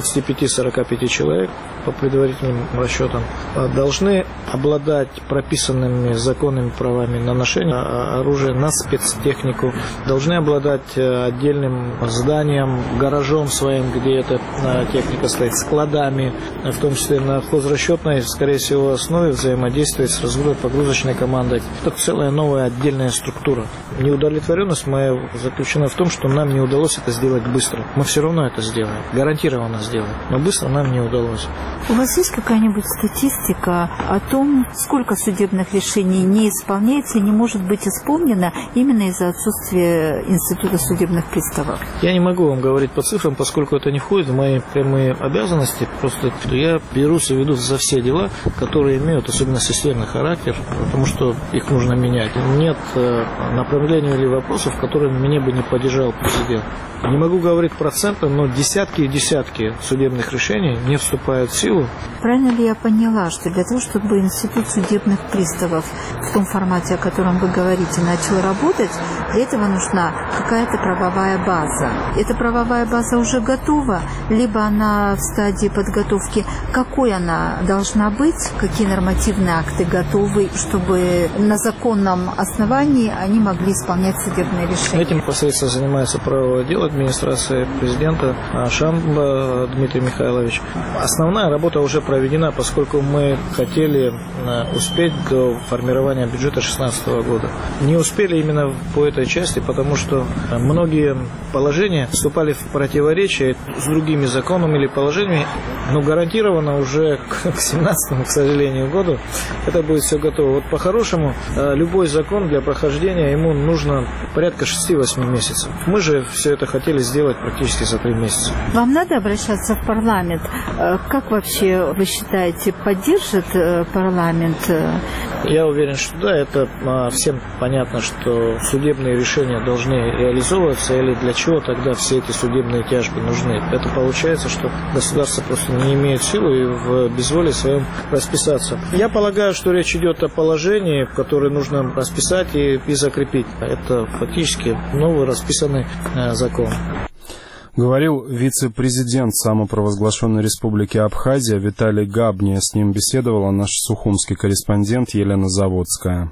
35-45 человек по предварительным расчетам. Должны обладать прописанными законными правами на ношение оружия, на спецтехнику. Должны обладать отдельным зданием, гаражом своим, где эта техника стоит, складами, в том числе на хозрасчетной, скорее всего, основе взаимодействовать с разгрузочной командой. Это целая новая отдельная структура. Неудовлетворенность моя заключена в том, что нам не удалось это сделать быстро. Мы все равно это сделаем, гарантированно сделаем, но быстро нам не удалось. У вас есть какая-нибудь статистика о том, сколько судебных решений не исполняется и не может быть исполнено именно из-за отсутствия института судебных приставов? Я не могу вам говорить по цифрам, поскольку это не входит в мои прямые обязанности. Просто я берусь и веду за все дела, которые имеют особенно системный характер, потому что их нужно менять. Нет направления или вопросов, которыми мне бы не поддержал президент. Не могу говорить процентно, но десятки и десятки судебных решений не вступают в силу. Правильно ли я поняла, что для того, чтобы институт судебных приставов в том формате, о котором вы говорите, начал работать, для этого нужна какая-то правовая база? Эта правовая база уже готова, либо она в стадии подготовки? Какой она должна быть? Какие нормативные акты готовы, чтобы на законном основании они могли исполнять судебные решения? Этим непосредственно занимается правовое отдел администрации президента Шамба Дмитрий Михайлович. Основная работа уже проведена, поскольку мы хотели успеть до формирования бюджета 2016 года. Не успели именно по этой части, потому что многие положения вступали в противоречие с другими законами или положениями, но гарантированно уже к 2017, к сожалению, году это будет все готово. Вот по-хорошему, любой закон для прохождения ему нужно порядка 6-8 месяцев. Мы же все это хотели сделать практически за 3 месяца. Вам надо обращаться в парламент? Как вообще вообще, вы считаете, поддержит парламент? Я уверен, что да, это всем понятно, что судебные решения должны реализовываться, или для чего тогда все эти судебные тяжбы нужны. Это получается, что государство просто не имеет силы и в безволии своем расписаться. Я полагаю, что речь идет о положении, которое нужно расписать и закрепить. Это фактически новый расписанный закон. Говорил вице-президент самопровозглашенной республики Абхазия Виталий Габния. С ним беседовала наш сухумский корреспондент Елена Заводская.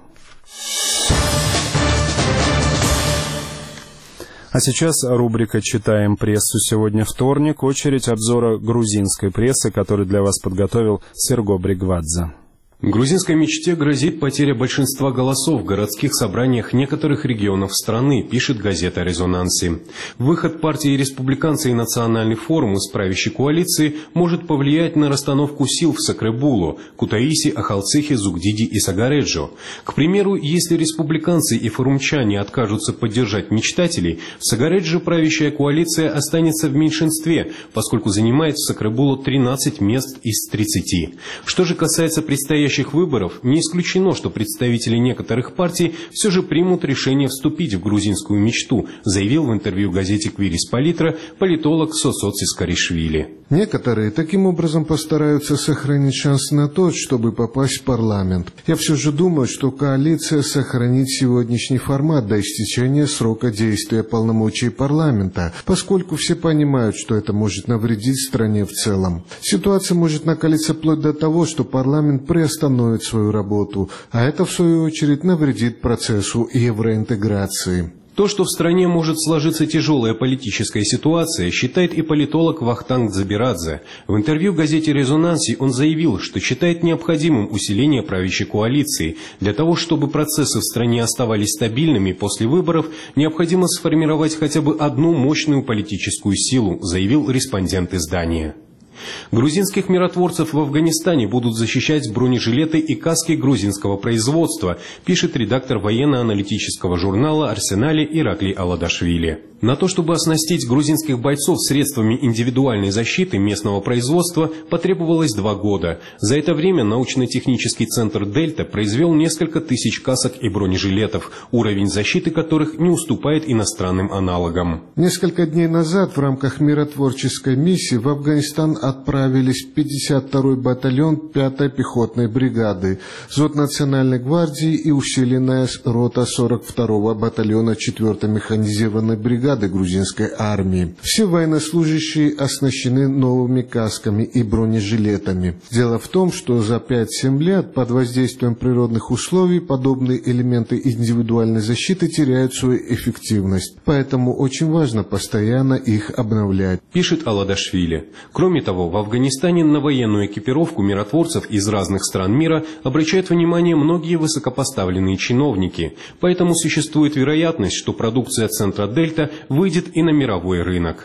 А сейчас рубрика «Читаем прессу». Сегодня вторник. Очередь обзора грузинской прессы, который для вас подготовил Серго Бригвадзе. Грузинской мечте грозит потеря большинства голосов в городских собраниях некоторых регионов страны, пишет газета «Резонанси». Выход партии республиканцы и национальный форум из правящей коалиции может повлиять на расстановку сил в Сакребулу, Кутаиси, Ахалцихе, Зугдиди и Сагареджо. К примеру, если республиканцы и форумчане откажутся поддержать мечтателей, в Сагареджо правящая коалиция останется в меньшинстве, поскольку занимает в Сакребулу 13 мест из 30. Что же касается предстоящих выборов, не исключено, что представители некоторых партий все же примут решение вступить в грузинскую мечту, заявил в интервью газете «Квирис Политра» политолог Сосоцис Каришвили. Некоторые таким образом постараются сохранить шанс на то, чтобы попасть в парламент. Я все же думаю, что коалиция сохранит сегодняшний формат до истечения срока действия полномочий парламента, поскольку все понимают, что это может навредить стране в целом. Ситуация может накалиться вплоть до того, что парламент приостановит свою работу, а это, в свою очередь, навредит процессу евроинтеграции. То, что в стране может сложиться тяжелая политическая ситуация, считает и политолог Вахтанг Дзабирадзе. В интервью газете «Резонанси» он заявил, что считает необходимым усиление правящей коалиции. Для того, чтобы процессы в стране оставались стабильными после выборов, необходимо сформировать хотя бы одну мощную политическую силу, заявил респондент издания. Грузинских миротворцев в Афганистане будут защищать бронежилеты и каски грузинского производства, пишет редактор военно-аналитического журнала «Арсенале» Ираклий Аладашвили. На то, чтобы оснастить грузинских бойцов средствами индивидуальной защиты местного производства, потребовалось 2 года. За это время научно-технический центр «Дельта» произвел несколько тысяч касок и бронежилетов, уровень защиты которых не уступает иностранным аналогам. Несколько дней назад в рамках миротворческой миссии в Афганистан отправились 52-й батальон 5-й пехотной бригады, взвод Национальной гвардии и усиленная рота 42-го батальона 4-й механизированной бригады грузинской армии. Все военнослужащие оснащены новыми касками и бронежилетами. Дело в том, что за 5-7 лет под воздействием природных условий подобные элементы индивидуальной защиты теряют свою эффективность. Поэтому очень важно постоянно их обновлять, пишет Аладашвили. Кроме того, в Афганистане на военную экипировку миротворцев из разных стран мира обращают внимание многие высокопоставленные чиновники. Поэтому существует вероятность, что продукция центра «Дельта» выйдет и на мировой рынок.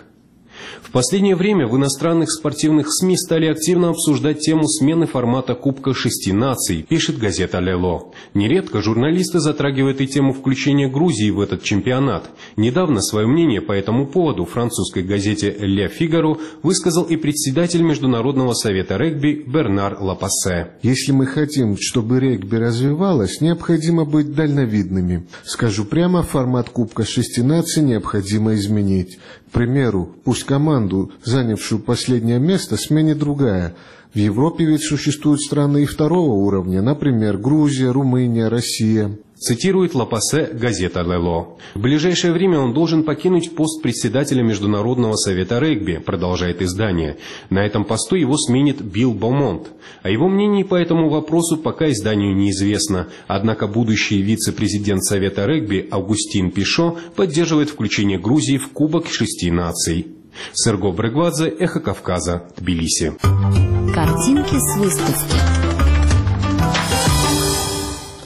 В последнее время в иностранных спортивных СМИ стали активно обсуждать тему смены формата Кубка 6 наций, пишет газета «Лело». Нередко журналисты затрагивают и тему включения Грузии в этот чемпионат. Недавно свое мнение по этому поводу французской газете «Ле Фигаро» высказал и председатель Международного совета регби Бернар Лапассе. Если мы хотим, чтобы регби развивалось, необходимо быть дальновидными. Скажу прямо, формат Кубка 6 наций необходимо изменить. К примеру, пусть команду, занявшую последнее место, сменит другая. В Европе ведь существуют страны и второго уровня, например, Грузия, Румыния, Россия. Цитирует Лапассе газета «Лело». В ближайшее время он должен покинуть пост председателя Международного совета регби, продолжает издание. На этом посту его сменит Билл Бомонт. О его мнении по этому вопросу пока изданию неизвестно. Однако будущий вице-президент совета регби Августин Пишо поддерживает включение Грузии в Кубок 6 наций. Серго Бригвадзе, Эхо Кавказа, Тбилиси. Картинки с выставки.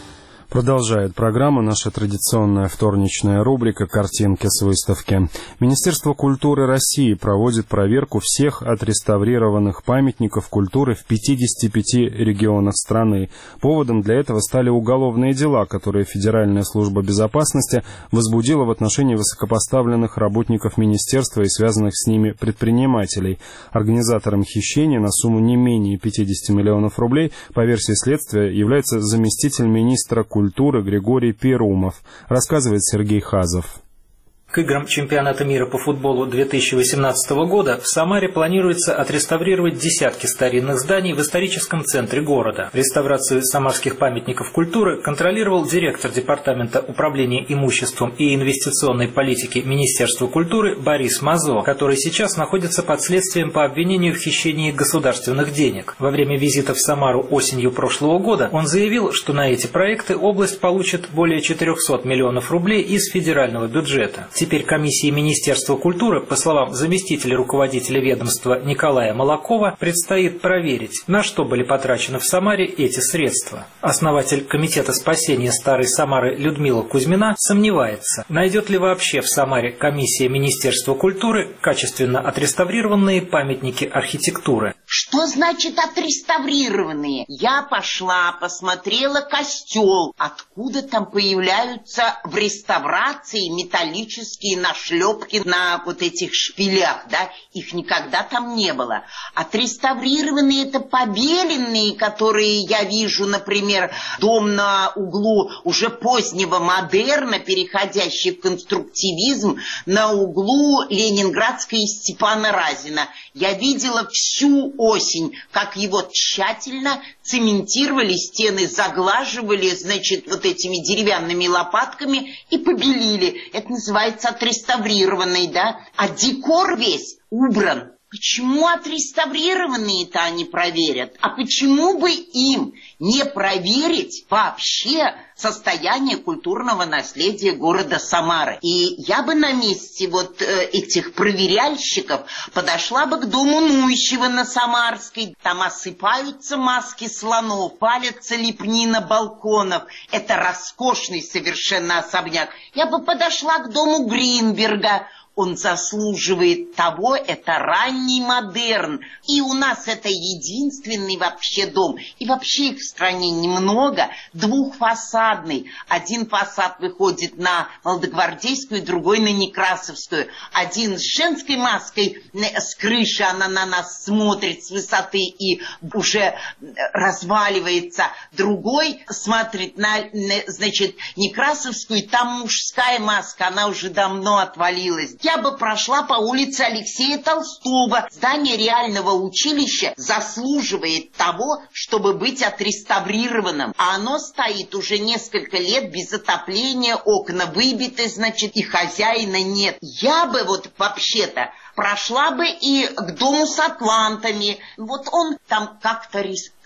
Продолжает программу наша традиционная вторничная рубрика «Картинки с выставки». Министерство культуры России проводит проверку всех отреставрированных памятников культуры в 55 регионах страны. Поводом для этого стали уголовные дела, которые Федеральная служба безопасности возбудила в отношении высокопоставленных работников министерства и связанных с ними предпринимателей. Организатором хищения на сумму не менее 50 миллионов рублей, по версии следствия, является заместитель министра культуры Григорий Перумов, рассказывает Сергей Хазов. К играм чемпионата мира по футболу 2018 года в Самаре планируется отреставрировать десятки старинных зданий в историческом центре города. Реставрацию самарских памятников культуры контролировал директор Департамента управления имуществом и инвестиционной политики Министерства культуры Борис Мазо, который сейчас находится под следствием по обвинению в хищении государственных денег. Во время визита в Самару осенью прошлого года он заявил, что на эти проекты область получит более 400 миллионов рублей из федерального бюджета. Теперь комиссии Министерства культуры, по словам заместителя руководителя ведомства Николая Молокова, предстоит проверить, на что были потрачены в Самаре эти средства. Основатель Комитета спасения Старой Самары Людмила Кузьмина сомневается, найдет ли вообще в Самаре комиссия Министерства культуры качественно отреставрированные памятники архитектуры. Что значит отреставрированные? Я пошла, посмотрела костел. Откуда там появляются в реставрации металлические нашлепки на вот этих шпилях, да? Их никогда там не было. Отреставрированные — это побеленные, которые я вижу, например, дом на углу уже позднего модерна, переходящий в конструктивизм, на углу Ленинградской и Степана Разина. Я видела всю осень, как его тщательно цементировали, стены заглаживали, значит, вот этими деревянными лопатками и побелили. Это называется отреставрированный, да? А декор весь убран. Почему отреставрированные-то они проверят? А почему бы им не проверить вообще состояние культурного наследия города Самары? И я бы на месте вот этих проверяльщиков подошла бы к дому Нуищева на Самарской. Там осыпаются маски слонов, палятся лепнина балконов. Это роскошный совершенно особняк. Я бы подошла к дому Гринберга. Он заслуживает того, это ранний модерн. И у нас это единственный вообще дом. И вообще их в стране немного. Двухфасадный. Один фасад выходит на Молодогвардейскую, другой на Некрасовскую. Один с женской маской с крыши, она на нас смотрит с высоты и уже разваливается. Другой смотрит на, значит, Некрасовскую, там мужская маска, она уже давно отвалилась. Я бы прошла по улице Алексея Толстого. Здание реального училища заслуживает того, чтобы быть отреставрированным. А оно стоит уже несколько лет без отопления, окна выбиты, значит, и хозяина нет. Я бы вот вообще-то прошла бы и к дому с атлантами. Вот он там как-то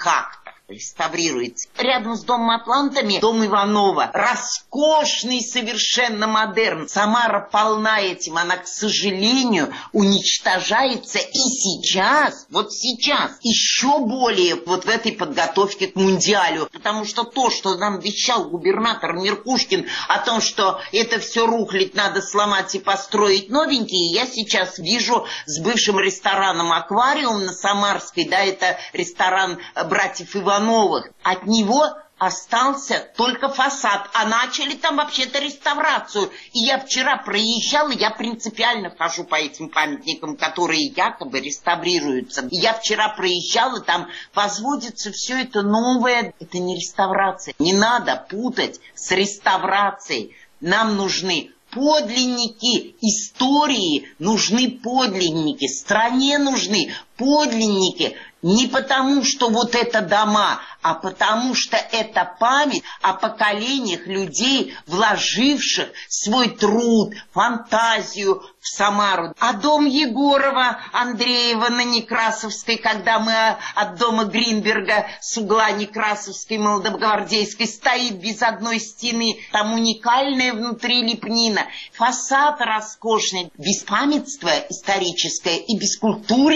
реставрируется. Рядом с домом Атлантами дом Иванова. Роскошный совершенно модерн. Самара полна этим. Она, к сожалению, уничтожается. И сейчас, вот сейчас, еще более вот в этой подготовке к Мундиалю. Потому что то, что нам вещал губернатор Меркушкин о том, что это все рухлить, надо сломать и построить новенькие, я сейчас вижу с бывшим рестораном «Аквариум» на Самарской. Да, это ресторан братьев Ивановых. От него остался только фасад, а начали там вообще-то реставрацию. И я вчера проезжала, я принципиально хожу по этим памятникам, которые якобы реставрируются. И я вчера проезжала, там возводится все это новое. Это не реставрация. Не надо путать с реставрацией. Нам нужны подлинники истории, нужны подлинники, стране нужны подлинники. Не потому, что вот это дома, а потому, что это память о поколениях людей, вложивших свой труд, фантазию в Самару. А дом Егорова, Андреева на Некрасовской, когда мы от дома Гринберга с угла Некрасовской, Молодогвардейской, стоит без одной стены. Там уникальная внутри лепнина. Фасад роскошный. Беспамятство историческое и бескультурье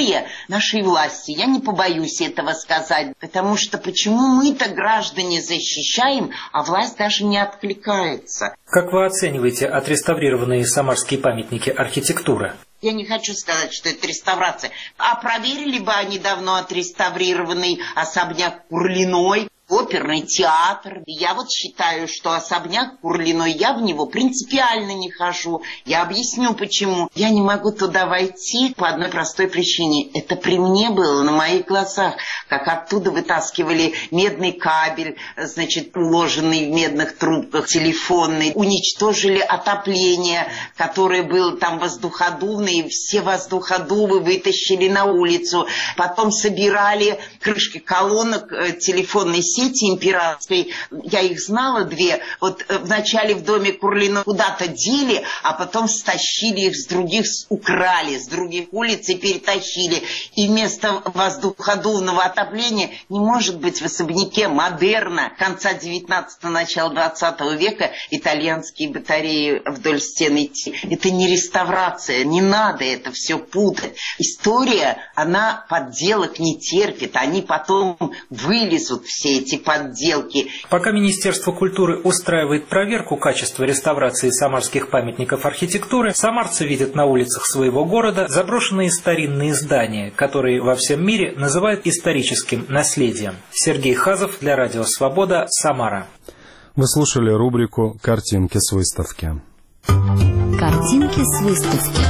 нашей власти. Я не побоюсь этого сказать, потому что почему мы-то, граждане, защищаем, а власть даже не откликается. Как вы оцениваете отреставрированные самарские памятники архитектуры? Я не хочу сказать, что это реставрация. А проверили бы они давно отреставрированный особняк Курлиной, оперный театр. Я вот считаю, что особняк Курлиной, я в него принципиально не хожу. Я объясню почему. Я не могу туда войти по одной простой причине. Это при мне было, на моих глазах, как оттуда вытаскивали медный кабель, значит, уложенный в медных трубках, телефонный. Уничтожили отопление, которое было там воздуходувное, все воздуходувы вытащили на улицу. Потом собирали крышки колонок телефонной сети императорской, я их знала две, вот вначале в доме Курлиной куда-то дели, а потом стащили их с других, украли с других улиц и перетащили. И вместо воздуходувного отопления не может быть в особняке модерна конца 19-го, начала 20 века итальянские батареи вдоль стен идти. Это не реставрация, не надо это все путать. История, она подделок не терпит, они потом вылезут все эти подделки. Пока Министерство культуры устраивает проверку качества реставрации самарских памятников архитектуры, самарцы видят на улицах своего города заброшенные старинные здания, которые во всем мире называют историческим наследием. Сергей Хазов для Радио Свобода, Самара. Вы слушали рубрику «Картинки с выставки». Картинки с выставки.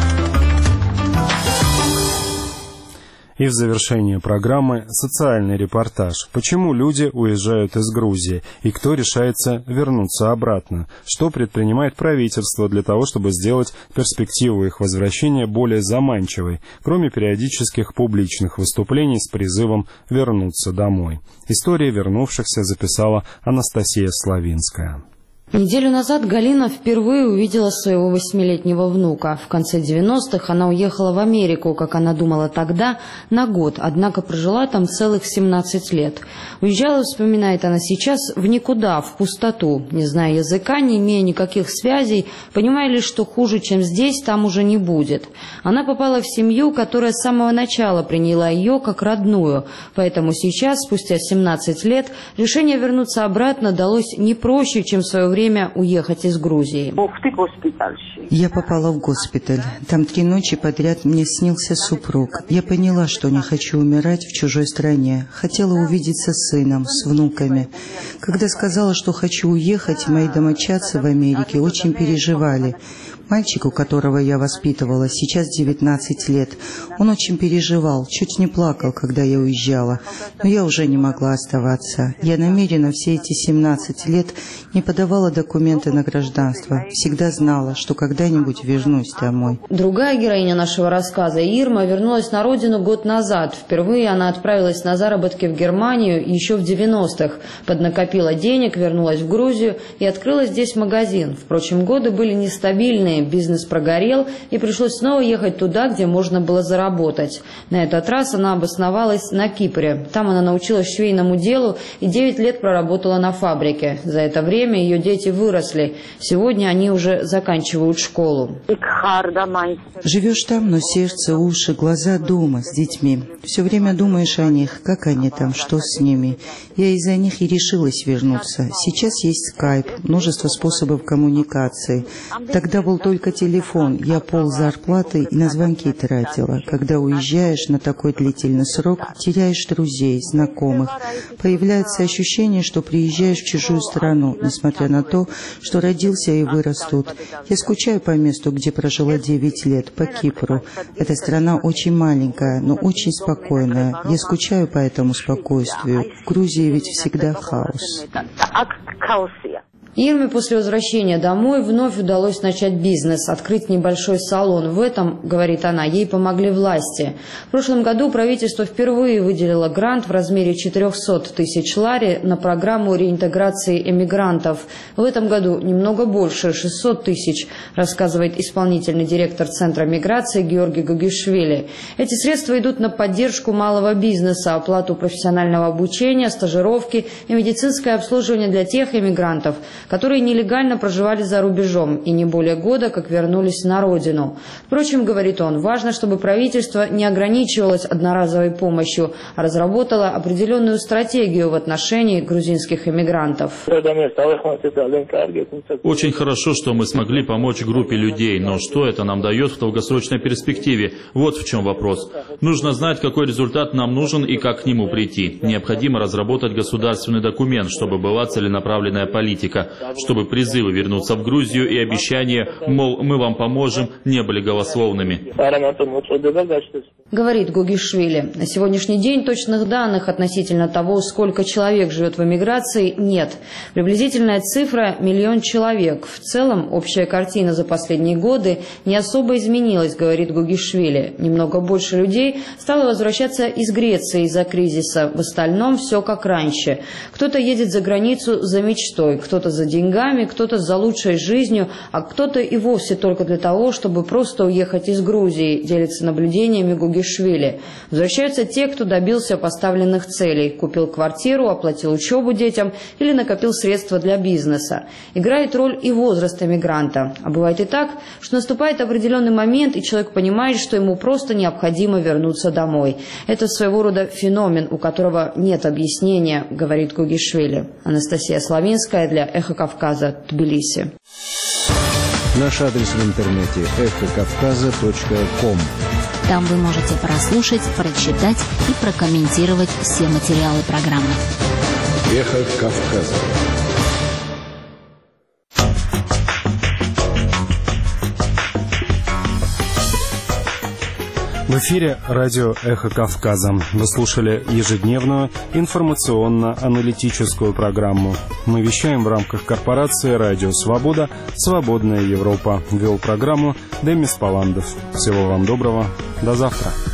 И в завершении программы социальный репортаж. Почему люди уезжают из Грузии и кто решается вернуться обратно? Что предпринимает правительство для того, чтобы сделать перспективу их возвращения более заманчивой, кроме периодических публичных выступлений с призывом вернуться домой? Истории вернувшихся записала Анастасия Славинская. Неделю назад Галина впервые увидела своего 8-летнего внука. В конце 90-х она уехала в Америку, как она думала тогда, на год, однако прожила там целых 17 лет. Уезжала, вспоминает она сейчас, в никуда, в пустоту, не зная языка, не имея никаких связей, понимая лишь, что хуже, чем здесь, там уже не будет. Она попала в семью, которая с самого начала приняла ее как родную, поэтому сейчас, спустя 17 лет, решение вернуться обратно далось не проще, чем в свое время уехать из Грузии. Я попала в госпиталь. Там 3 ночи подряд мне снился супруг. Я поняла, что не хочу умирать в чужой стране. Хотела увидеться с сыном, с внуками. Когда сказала, что хочу уехать, мои домочадцы в Америке очень переживали. Мальчику, которого я воспитывала, сейчас 19 лет. Он очень переживал, чуть не плакал, когда я уезжала. Но я уже не могла оставаться. Я намеренно все эти 17 лет не подавала документы на гражданство. Всегда знала, что когда-нибудь вернусь домой. Другая героиня нашего рассказа, Ирма, вернулась на родину год назад. Впервые она отправилась на заработки в Германию еще в 90-х. Поднакопила денег, вернулась в Грузию и открыла здесь магазин. Впрочем, годы были нестабильные. Бизнес прогорел, и пришлось снова ехать туда, где можно было заработать. На этот раз она обосновалась на Кипре. Там она научилась швейному делу и 9 лет проработала на фабрике. За это время ее дети выросли. Сегодня они уже заканчивают школу. Живешь там, но сердце, уши, глаза дома с детьми. Все время думаешь о них, как они там, что с ними. Я из-за них и решилась вернуться. Сейчас есть скайп, множество способов коммуникации. Тогда был только телефон, я пол зарплаты и на звонки тратила. Когда уезжаешь на такой длительный срок, теряешь друзей, знакомых. Появляется ощущение, что приезжаешь в чужую страну, несмотря на то, что родился и вырос тут. Я скучаю по месту, где прожила 9 лет, по Кипру. Эта страна очень маленькая, но очень спокойная. Я скучаю по этому спокойствию. В Грузии ведь всегда хаос. Ирме после возвращения домой вновь удалось начать бизнес, открыть небольшой салон. В этом, говорит она, ей помогли власти. В прошлом году правительство впервые выделило грант в размере 400 тысяч лари на программу реинтеграции эмигрантов. В этом году немного больше, 600 тысяч, рассказывает исполнительный директор Центра миграции Георгий Гугишвили. Эти средства идут на поддержку малого бизнеса, оплату профессионального обучения, стажировки и медицинское обслуживание для тех эмигрантов, которые нелегально проживали за рубежом и не более года, как вернулись на родину. Впрочем, говорит он, важно, чтобы правительство не ограничивалось одноразовой помощью, а разработало определенную стратегию в отношении грузинских иммигрантов. Очень хорошо, что мы смогли помочь группе людей, но что это нам дает в долгосрочной перспективе? Вот в чем вопрос. Нужно знать, какой результат нам нужен и как к нему прийти. Необходимо разработать государственный документ, чтобы была целенаправленная политика, чтобы призывы вернуться в Грузию и обещания, мол, мы вам поможем, не были голословными. Говорит Гугишвили. На сегодняшний день точных данных относительно того, сколько человек живет в эмиграции, нет. Приблизительная цифра – 1 миллион человек. В целом, общая картина за последние годы не особо изменилась, говорит Гугишвили. Немного больше людей стало возвращаться из Греции из-за кризиса. В остальном все как раньше. Кто-то едет за границу за мечтой, кто-то за деньгами, кто-то за лучшей жизнью, а кто-то и вовсе только для того, чтобы просто уехать из Грузии, делится наблюдениями Гугишвили. Возвращаются те, кто добился поставленных целей, купил квартиру, оплатил учебу детям или накопил средства для бизнеса. Играет роль и возраст эмигранта. А бывает и так, что наступает определенный момент, и человек понимает, что ему просто необходимо вернуться домой. Это своего рода феномен, у которого нет объяснения, говорит Гугишвили. Анастасия Славинская для «Эхо Кавказа», Тбилиси. Наш адрес в интернете эхокавказа.ком. Там вы можете прослушать, прочитать и прокомментировать все материалы программы. Эхо Кавказа. В эфире радио «Эхо Кавказа». Вы слушали ежедневную информационно-аналитическую программу. Мы вещаем в рамках корпорации «Радио Свобода», «Свободная Европа». Вел программу Демис Паландов. Всего вам доброго. До завтра.